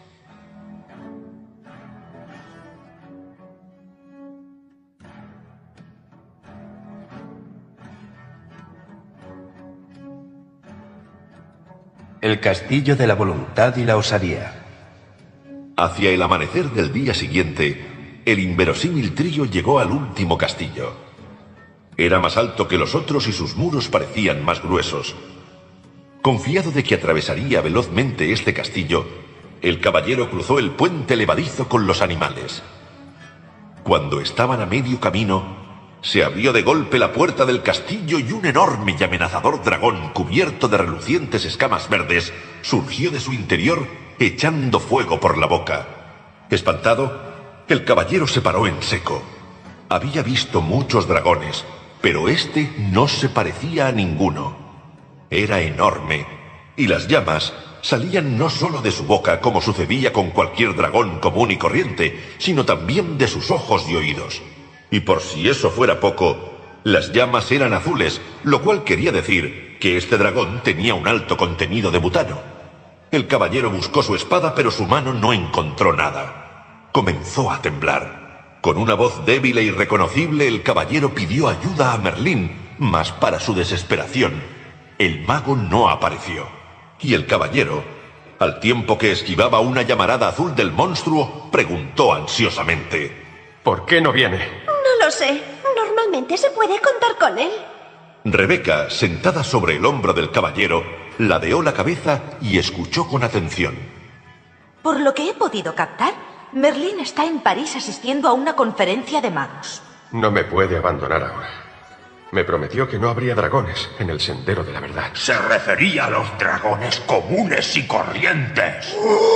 El castillo de la voluntad y la osadía. Hacia el amanecer del día siguiente, el inverosímil trío llegó al último castillo. Era más alto que los otros y sus muros parecían más gruesos. Confiado de que atravesaría velozmente este castillo, el caballero cruzó el puente levadizo con los animales. Cuando estaban a medio camino, se abrió de golpe la puerta del castillo y un enorme y amenazador dragón cubierto de relucientes escamas verdes surgió de su interior echando fuego por la boca. Espantado, el caballero se paró en seco. Había visto muchos dragones, pero este no se parecía a ninguno. Era enorme, y las llamas salían no solo de su boca como sucedía con cualquier dragón común y corriente, sino también de sus ojos y oídos. Y por si eso fuera poco, las llamas eran azules, lo cual quería decir que este dragón tenía un alto contenido de butano. El caballero buscó su espada, pero su mano no encontró nada. Comenzó a temblar. Con una voz débil e irreconocible, el caballero pidió ayuda a Merlín, mas para su desesperación, el mago no apareció. Y el caballero, al tiempo que esquivaba una llamarada azul del monstruo, preguntó ansiosamente: ¿por qué no viene? No lo sé. Normalmente se puede contar con él. Rebeca, sentada sobre el hombro del caballero, ladeó la cabeza y escuchó con atención. Por lo que he podido captar, Merlín está en París asistiendo a una conferencia de magos. No me puede abandonar ahora. Me prometió que no habría dragones en el sendero de la verdad. Se refería a los dragones comunes y corrientes.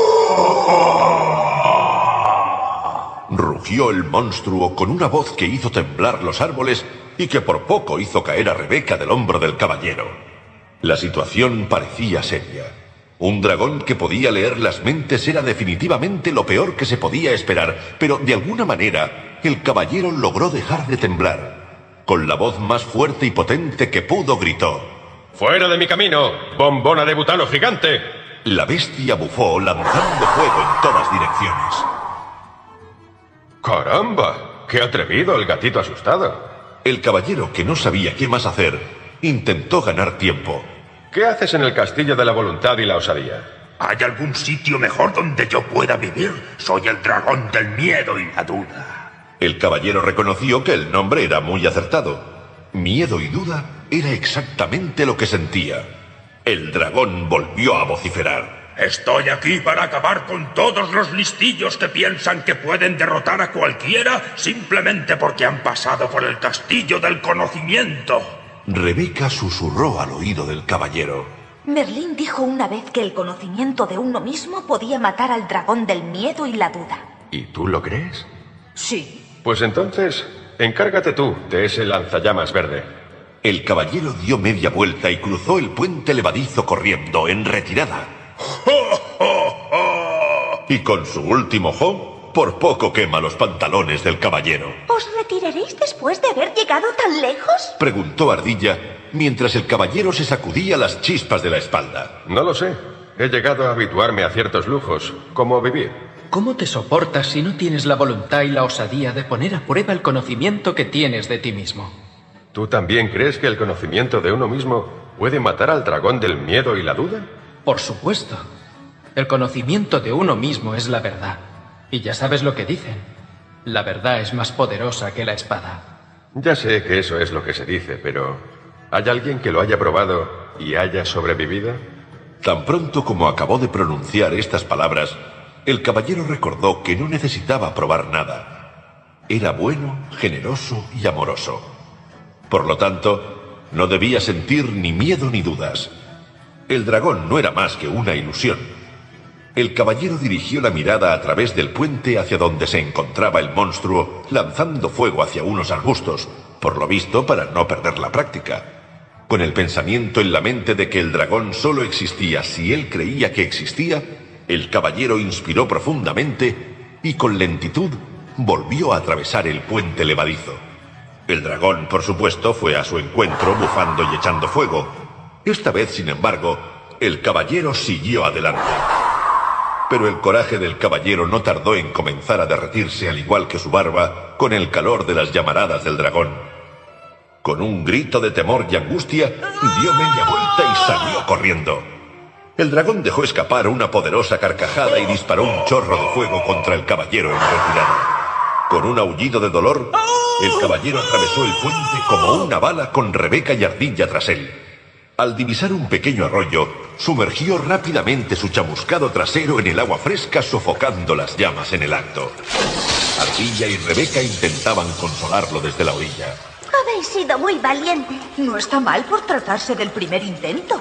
Rugió el monstruo con una voz que hizo temblar los árboles y que por poco hizo caer a Rebeca del hombro del caballero. La situación parecía seria. Un dragón que podía leer las mentes era definitivamente lo peor que se podía esperar, pero de alguna manera el caballero logró dejar de temblar. Con la voz más fuerte y potente que pudo, gritó: ¡fuera de mi camino, bombona de butano gigante! La bestia bufó, lanzando fuego en todas direcciones. ¡Caramba! ¡Qué atrevido el gatito asustado! El caballero, que no sabía qué más hacer, intentó ganar tiempo. ¿Qué haces en el castillo de la voluntad y la osadía? ¿Hay algún sitio mejor donde yo pueda vivir? Soy el dragón del miedo y la duda. El caballero reconoció que el nombre era muy acertado. Miedo y duda era exactamente lo que sentía. El dragón volvió a vociferar: estoy aquí para acabar con todos los listillos que piensan que pueden derrotar a cualquiera simplemente porque han pasado por el castillo del conocimiento. Rebeca susurró al oído del caballero: Merlín dijo una vez que el conocimiento de uno mismo podía matar al dragón del miedo y la duda. ¿Y tú lo crees? Sí. Pues entonces, encárgate tú de ese lanzallamas verde. El caballero dio media vuelta y cruzó el puente levadizo corriendo en retirada. Y con su último jo, por poco quema los pantalones del caballero. ¿Os retiraréis después de haber llegado tan lejos? Preguntó Ardilla, mientras el caballero se sacudía las chispas de la espalda. No lo sé. He llegado a habituarme a ciertos lujos, como vivir. ¿Cómo te soportas si no tienes la voluntad y la osadía de poner a prueba el conocimiento que tienes de ti mismo? ¿Tú también crees que el conocimiento de uno mismo puede matar al dragón del miedo y la duda? Por supuesto. El conocimiento de uno mismo es la verdad. Y ya sabes lo que dicen. La verdad es más poderosa que la espada. Ya sé que eso es lo que se dice, pero ¿hay alguien que lo haya probado y haya sobrevivido? Tan pronto como acabó de pronunciar estas palabras, el caballero recordó que no necesitaba probar nada. Era bueno, generoso y amoroso. Por lo tanto, no debía sentir ni miedo ni dudas. El dragón no era más que una ilusión. El caballero dirigió la mirada a través del puente hacia donde se encontraba el monstruo, lanzando fuego hacia unos arbustos, por lo visto para no perder la práctica. Con el pensamiento en la mente de que el dragón solo existía si él creía que existía, el caballero inspiró profundamente y con lentitud volvió a atravesar el puente levadizo. El dragón, por supuesto, fue a su encuentro bufando y echando fuego. Esta vez, sin embargo, el caballero siguió adelante. Pero el coraje del caballero no tardó en comenzar a derretirse, al igual que su barba, con el calor de las llamaradas del dragón. Con un grito de temor y angustia, dio media vuelta y salió corriendo. El dragón dejó escapar una poderosa carcajada y disparó un chorro de fuego contra el caballero en retirada. Con un aullido de dolor, el caballero atravesó el puente como una bala con Rebeca y Ardilla tras él. Al divisar un pequeño arroyo, sumergió rápidamente su chamuscado trasero en el agua fresca, sofocando las llamas en el acto. Ardilla y Rebeca intentaban consolarlo desde la orilla. Habéis sido muy valiente. No está mal por tratarse del primer intento.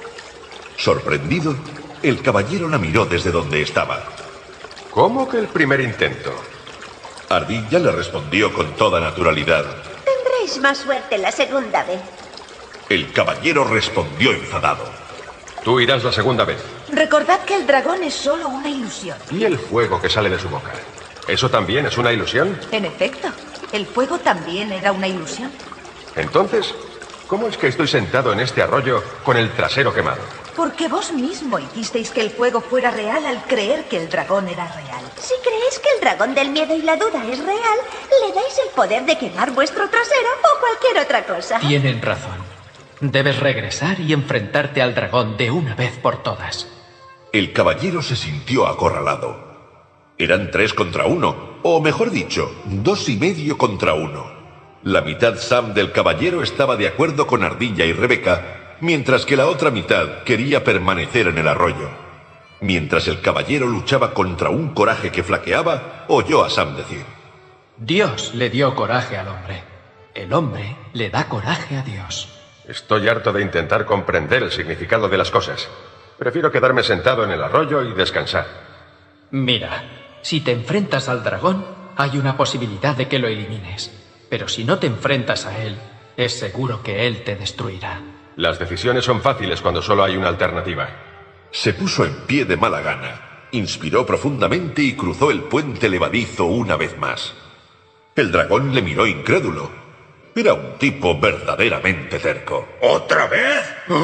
Sorprendido, el caballero la miró desde donde estaba. ¿Cómo que el primer intento? Ardilla le respondió con toda naturalidad. Tendréis más suerte la segunda vez. El caballero respondió enfadado. Tú irás la segunda vez. Recordad que el dragón es solo una ilusión. ¿Y el fuego que sale de su boca? ¿Eso también es una ilusión? En efecto, el fuego también era una ilusión. Entonces, ¿cómo es que estoy sentado en este arroyo con el trasero quemado? Porque vos mismo hicisteis que el fuego fuera real al creer que el dragón era real. Si creéis que el dragón del miedo y la duda es real, le dais el poder de quemar vuestro trasero o cualquier otra cosa. Tienen razón. Debes regresar y enfrentarte al dragón de una vez por todas. El caballero se sintió acorralado. Eran 3 contra 1, o mejor dicho, 2,5 contra 1. La mitad Sam del caballero estaba de acuerdo con Ardilla y Rebeca, mientras que la otra mitad quería permanecer en el arroyo. Mientras el caballero luchaba contra un coraje que flaqueaba, oyó a Sam decir: Dios le dio coraje al hombre. El hombre le da coraje a Dios. Estoy harto de intentar comprender el significado de las cosas. Prefiero quedarme sentado en el arroyo y descansar. Mira, si te enfrentas al dragón, hay una posibilidad de que lo elimines. Pero si no te enfrentas a él, es seguro que él te destruirá. Las decisiones son fáciles cuando solo hay una alternativa. Se puso en pie de mala gana, inspiró profundamente y cruzó el puente levadizo una vez más. El dragón le miró incrédulo. Era un tipo verdaderamente terco. ¿Otra vez?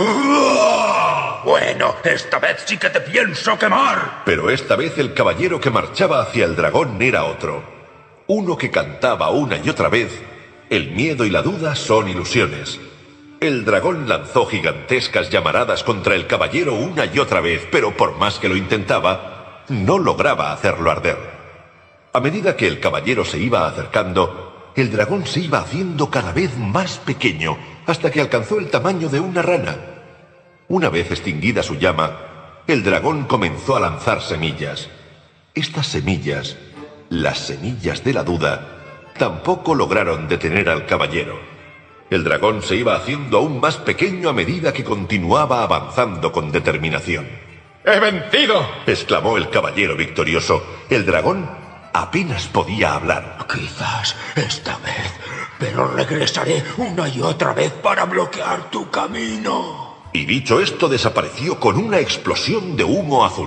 Bueno, esta vez sí que te pienso quemar. Pero esta vez el caballero que marchaba hacia el dragón era otro. Uno que cantaba una y otra vez: el miedo y la duda son ilusiones. El dragón lanzó gigantescas llamaradas contra el caballero una y otra vez, pero por más que lo intentaba, no lograba hacerlo arder. A medida que el caballero se iba acercando, el dragón se iba haciendo cada vez más pequeño, hasta que alcanzó el tamaño de una rana. Una vez extinguida su llama, el dragón comenzó a lanzar semillas. Estas semillas, las semillas de la duda, tampoco lograron detener al caballero. El dragón se iba haciendo aún más pequeño a medida que continuaba avanzando con determinación. ¡He vencido!, exclamó el caballero victorioso. El dragón apenas podía hablar. Quizás esta vez, pero regresaré una y otra vez para bloquear tu camino. Y dicho esto, desapareció con una explosión de humo azul.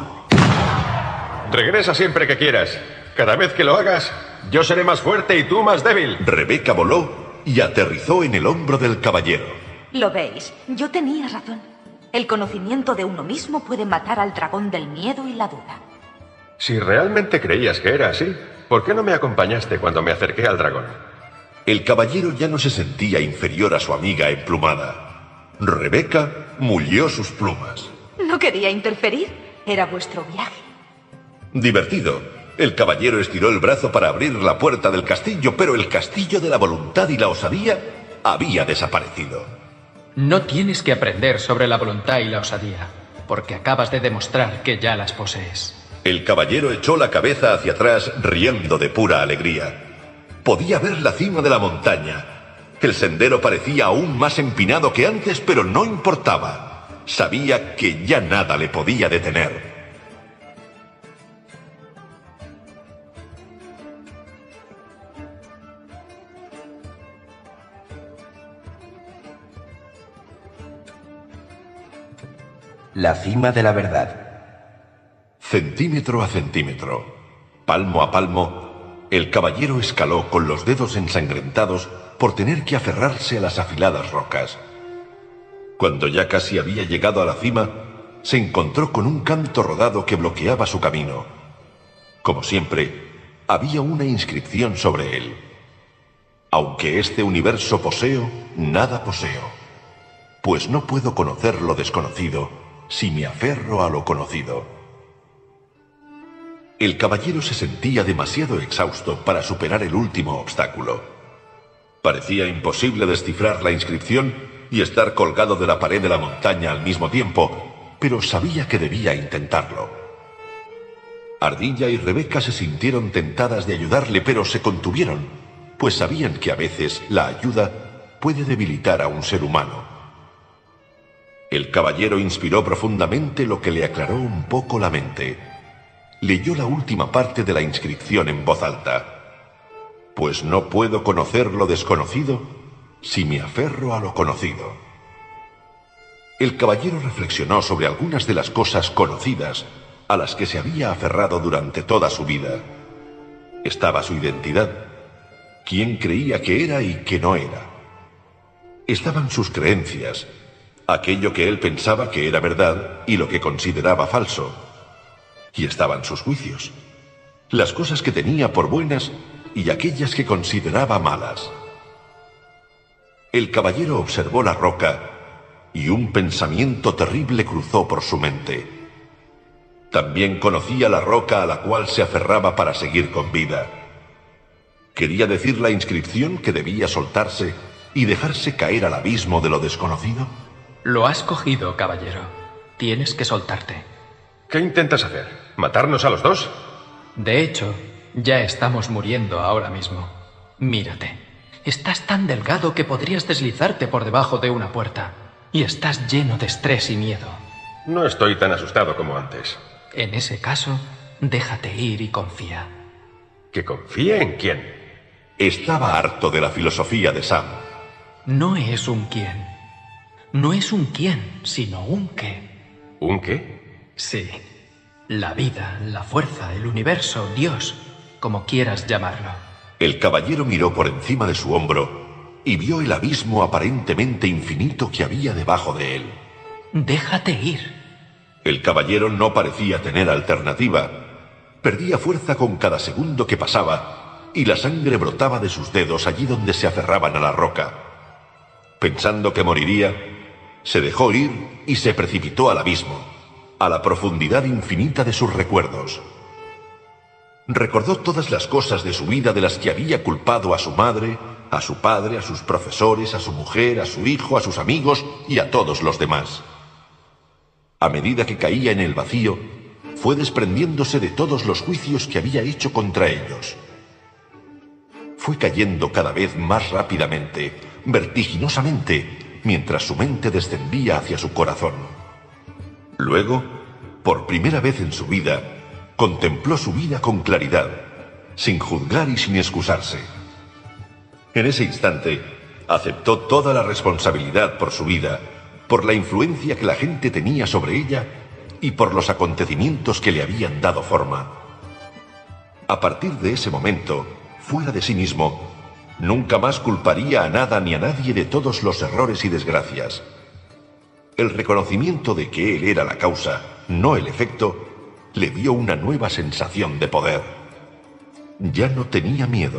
Regresa siempre que quieras. Cada vez que lo hagas, yo seré más fuerte y tú más débil. Rebeca voló y aterrizó en el hombro del caballero. ¿Lo veis? Yo tenía razón. El conocimiento de uno mismo puede matar al dragón del miedo y la duda. Si realmente creías que era así, ¿por qué no me acompañaste cuando me acerqué al dragón? El caballero ya no se sentía inferior a su amiga emplumada. Rebeca mullió sus plumas. No quería interferir. Era vuestro viaje. Divertido, el caballero estiró el brazo para abrir la puerta del castillo, pero el castillo de la voluntad y la osadía había desaparecido. No tienes que aprender sobre la voluntad y la osadía, porque acabas de demostrar que ya las posees. El caballero echó la cabeza hacia atrás, riendo de pura alegría. Podía ver la cima de la montaña. El sendero parecía aún más empinado que antes, pero no importaba. Sabía que ya nada le podía detener. La cima de la verdad. Centímetro a centímetro, palmo a palmo, el caballero escaló con los dedos ensangrentados por tener que aferrarse a las afiladas rocas. Cuando ya casi había llegado a la cima, se encontró con un canto rodado que bloqueaba su camino. Como siempre, había una inscripción sobre él. Aunque este universo poseo, nada poseo, pues no puedo conocer lo desconocido si me aferro a lo conocido. El caballero se sentía demasiado exhausto para superar el último obstáculo. Parecía imposible descifrar la inscripción y estar colgado de la pared de la montaña al mismo tiempo, pero sabía que debía intentarlo. Ardilla y Rebeca se sintieron tentadas de ayudarle, pero se contuvieron, pues sabían que a veces la ayuda puede debilitar a un ser humano. El caballero inspiró profundamente, lo que le aclaró un poco la mente. Leyó la última parte de la inscripción en voz alta. Pues no puedo conocer lo desconocido si me aferro a lo conocido. El caballero reflexionó sobre algunas de las cosas conocidas a las que se había aferrado durante toda su vida. Estaba su identidad, quién creía que era y que no era. Estaban sus creencias, aquello que él pensaba que era verdad y lo que consideraba falso. Y estaban sus juicios, las cosas que tenía por buenas y aquellas que consideraba malas. El caballero observó la roca y un pensamiento terrible cruzó por su mente. También conocía la roca a la cual se aferraba para seguir con vida. ¿Quería decir la inscripción que debía soltarse y dejarse caer al abismo de lo desconocido? Lo has cogido, caballero. Tienes que soltarte. ¿Qué intentas hacer? ¿Matarnos a los dos? De hecho, ya estamos muriendo ahora mismo. Mírate. Estás tan delgado que podrías deslizarte por debajo de una puerta. Y estás lleno de estrés y miedo. No estoy tan asustado como antes. En ese caso, déjate ir y confía. ¿Que confíe en quién? Estaba harto de la filosofía de Sam. No es un quién. No es un quién, sino un qué. ¿Un qué? Sí. La vida, la fuerza, el universo, Dios, como quieras llamarlo. El caballero miró por encima de su hombro y vio el abismo aparentemente infinito que había debajo de él. Déjate ir. El caballero no parecía tener alternativa. Perdía fuerza con cada segundo que pasaba y la sangre brotaba de sus dedos allí donde se aferraban a la roca. Pensando que moriría, se dejó ir y se precipitó al abismo, a la profundidad infinita de sus recuerdos. Recordó todas las cosas de su vida de las que había culpado a su madre, a su padre, a sus profesores, a su mujer, a su hijo, a sus amigos y a todos los demás. A medida que caía en el vacío, fue desprendiéndose de todos los juicios que había hecho contra ellos. Fue cayendo cada vez más rápidamente, vertiginosamente, mientras su mente descendía hacia su corazón. Luego, por primera vez en su vida, contempló su vida con claridad, sin juzgar y sin excusarse. En ese instante, aceptó toda la responsabilidad por su vida, por la influencia que la gente tenía sobre ella y por los acontecimientos que le habían dado forma. A partir de ese momento, fuera de sí mismo, nunca más culparía a nada ni a nadie de todos los errores y desgracias. El reconocimiento de que él era la causa, no el efecto, le dio una nueva sensación de poder. Ya no tenía miedo.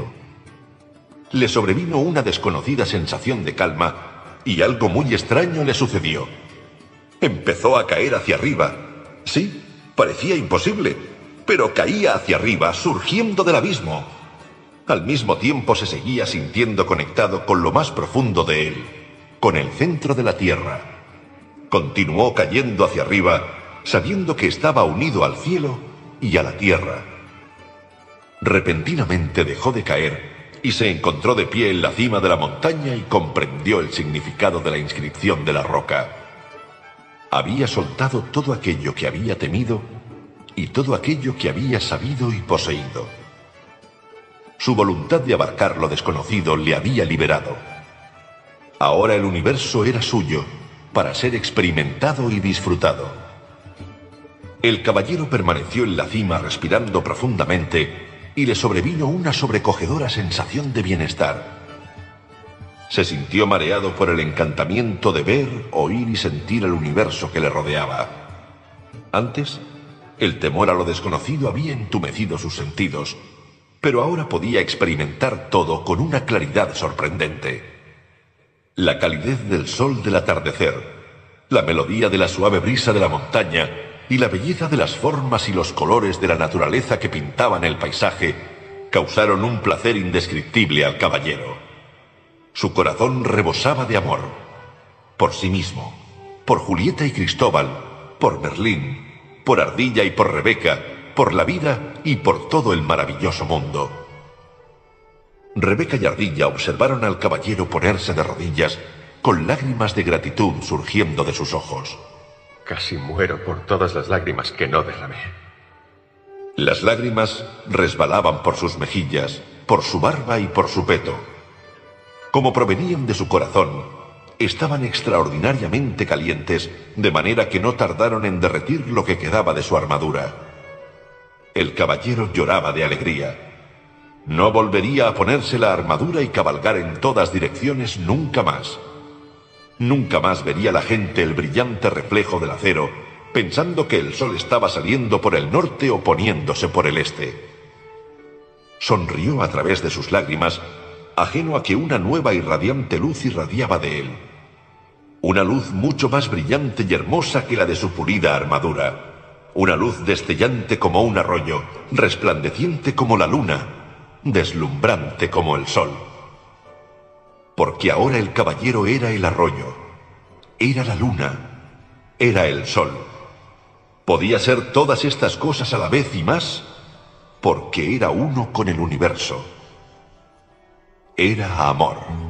Le sobrevino una desconocida sensación de calma y algo muy extraño le sucedió. Empezó a caer hacia arriba. Sí, parecía imposible, pero caía hacia arriba, surgiendo del abismo. Al mismo tiempo se seguía sintiendo conectado con lo más profundo de él, con el centro de la tierra. Continuó cayendo hacia arriba, sabiendo que estaba unido al cielo y a la tierra. Repentinamente dejó de caer y se encontró de pie en la cima de la montaña y comprendió el significado de la inscripción de la roca. Había soltado todo aquello que había temido y todo aquello que había sabido y poseído. Su voluntad de abarcar lo desconocido le había liberado. Ahora el universo era suyo, para ser experimentado y disfrutado. El caballero permaneció en la cima respirando profundamente y le sobrevino una sobrecogedora sensación de bienestar. Se sintió mareado por el encantamiento de ver, oír y sentir el universo que le rodeaba. Antes, el temor a lo desconocido había entumecido sus sentidos, pero ahora podía experimentar todo con una claridad sorprendente. La calidez del sol del atardecer, la melodía de la suave brisa de la montaña y la belleza de las formas y los colores de la naturaleza que pintaban el paisaje causaron un placer indescriptible al caballero. Su corazón rebosaba de amor, por sí mismo, por Julieta y Cristóbal, por Merlín, por Ardilla y por Rebeca, por la vida y por todo el maravilloso mundo. Rebeca y Ardilla observaron al caballero ponerse de rodillas, con lágrimas de gratitud surgiendo de sus ojos. Casi muero por todas las lágrimas que no derramé. Las lágrimas resbalaban por sus mejillas, por su barba y por su peto. Como provenían de su corazón, estaban extraordinariamente calientes, de manera que no tardaron en derretir lo que quedaba de su armadura. El caballero lloraba de alegría. No volvería a ponerse la armadura y cabalgar en todas direcciones nunca más. Nunca más vería la gente el brillante reflejo del acero, pensando que el sol estaba saliendo por el norte o poniéndose por el este. Sonrió a través de sus lágrimas, ajeno a que una nueva y radiante luz irradiaba de él. Una luz mucho más brillante y hermosa que la de su pulida armadura. Una luz destellante como un arroyo, resplandeciente como la luna, deslumbrante como el sol. Porque ahora el caballero era el arroyo, era la luna, era el sol. Podía ser todas estas cosas a la vez y más, porque era uno con el universo. Era amor.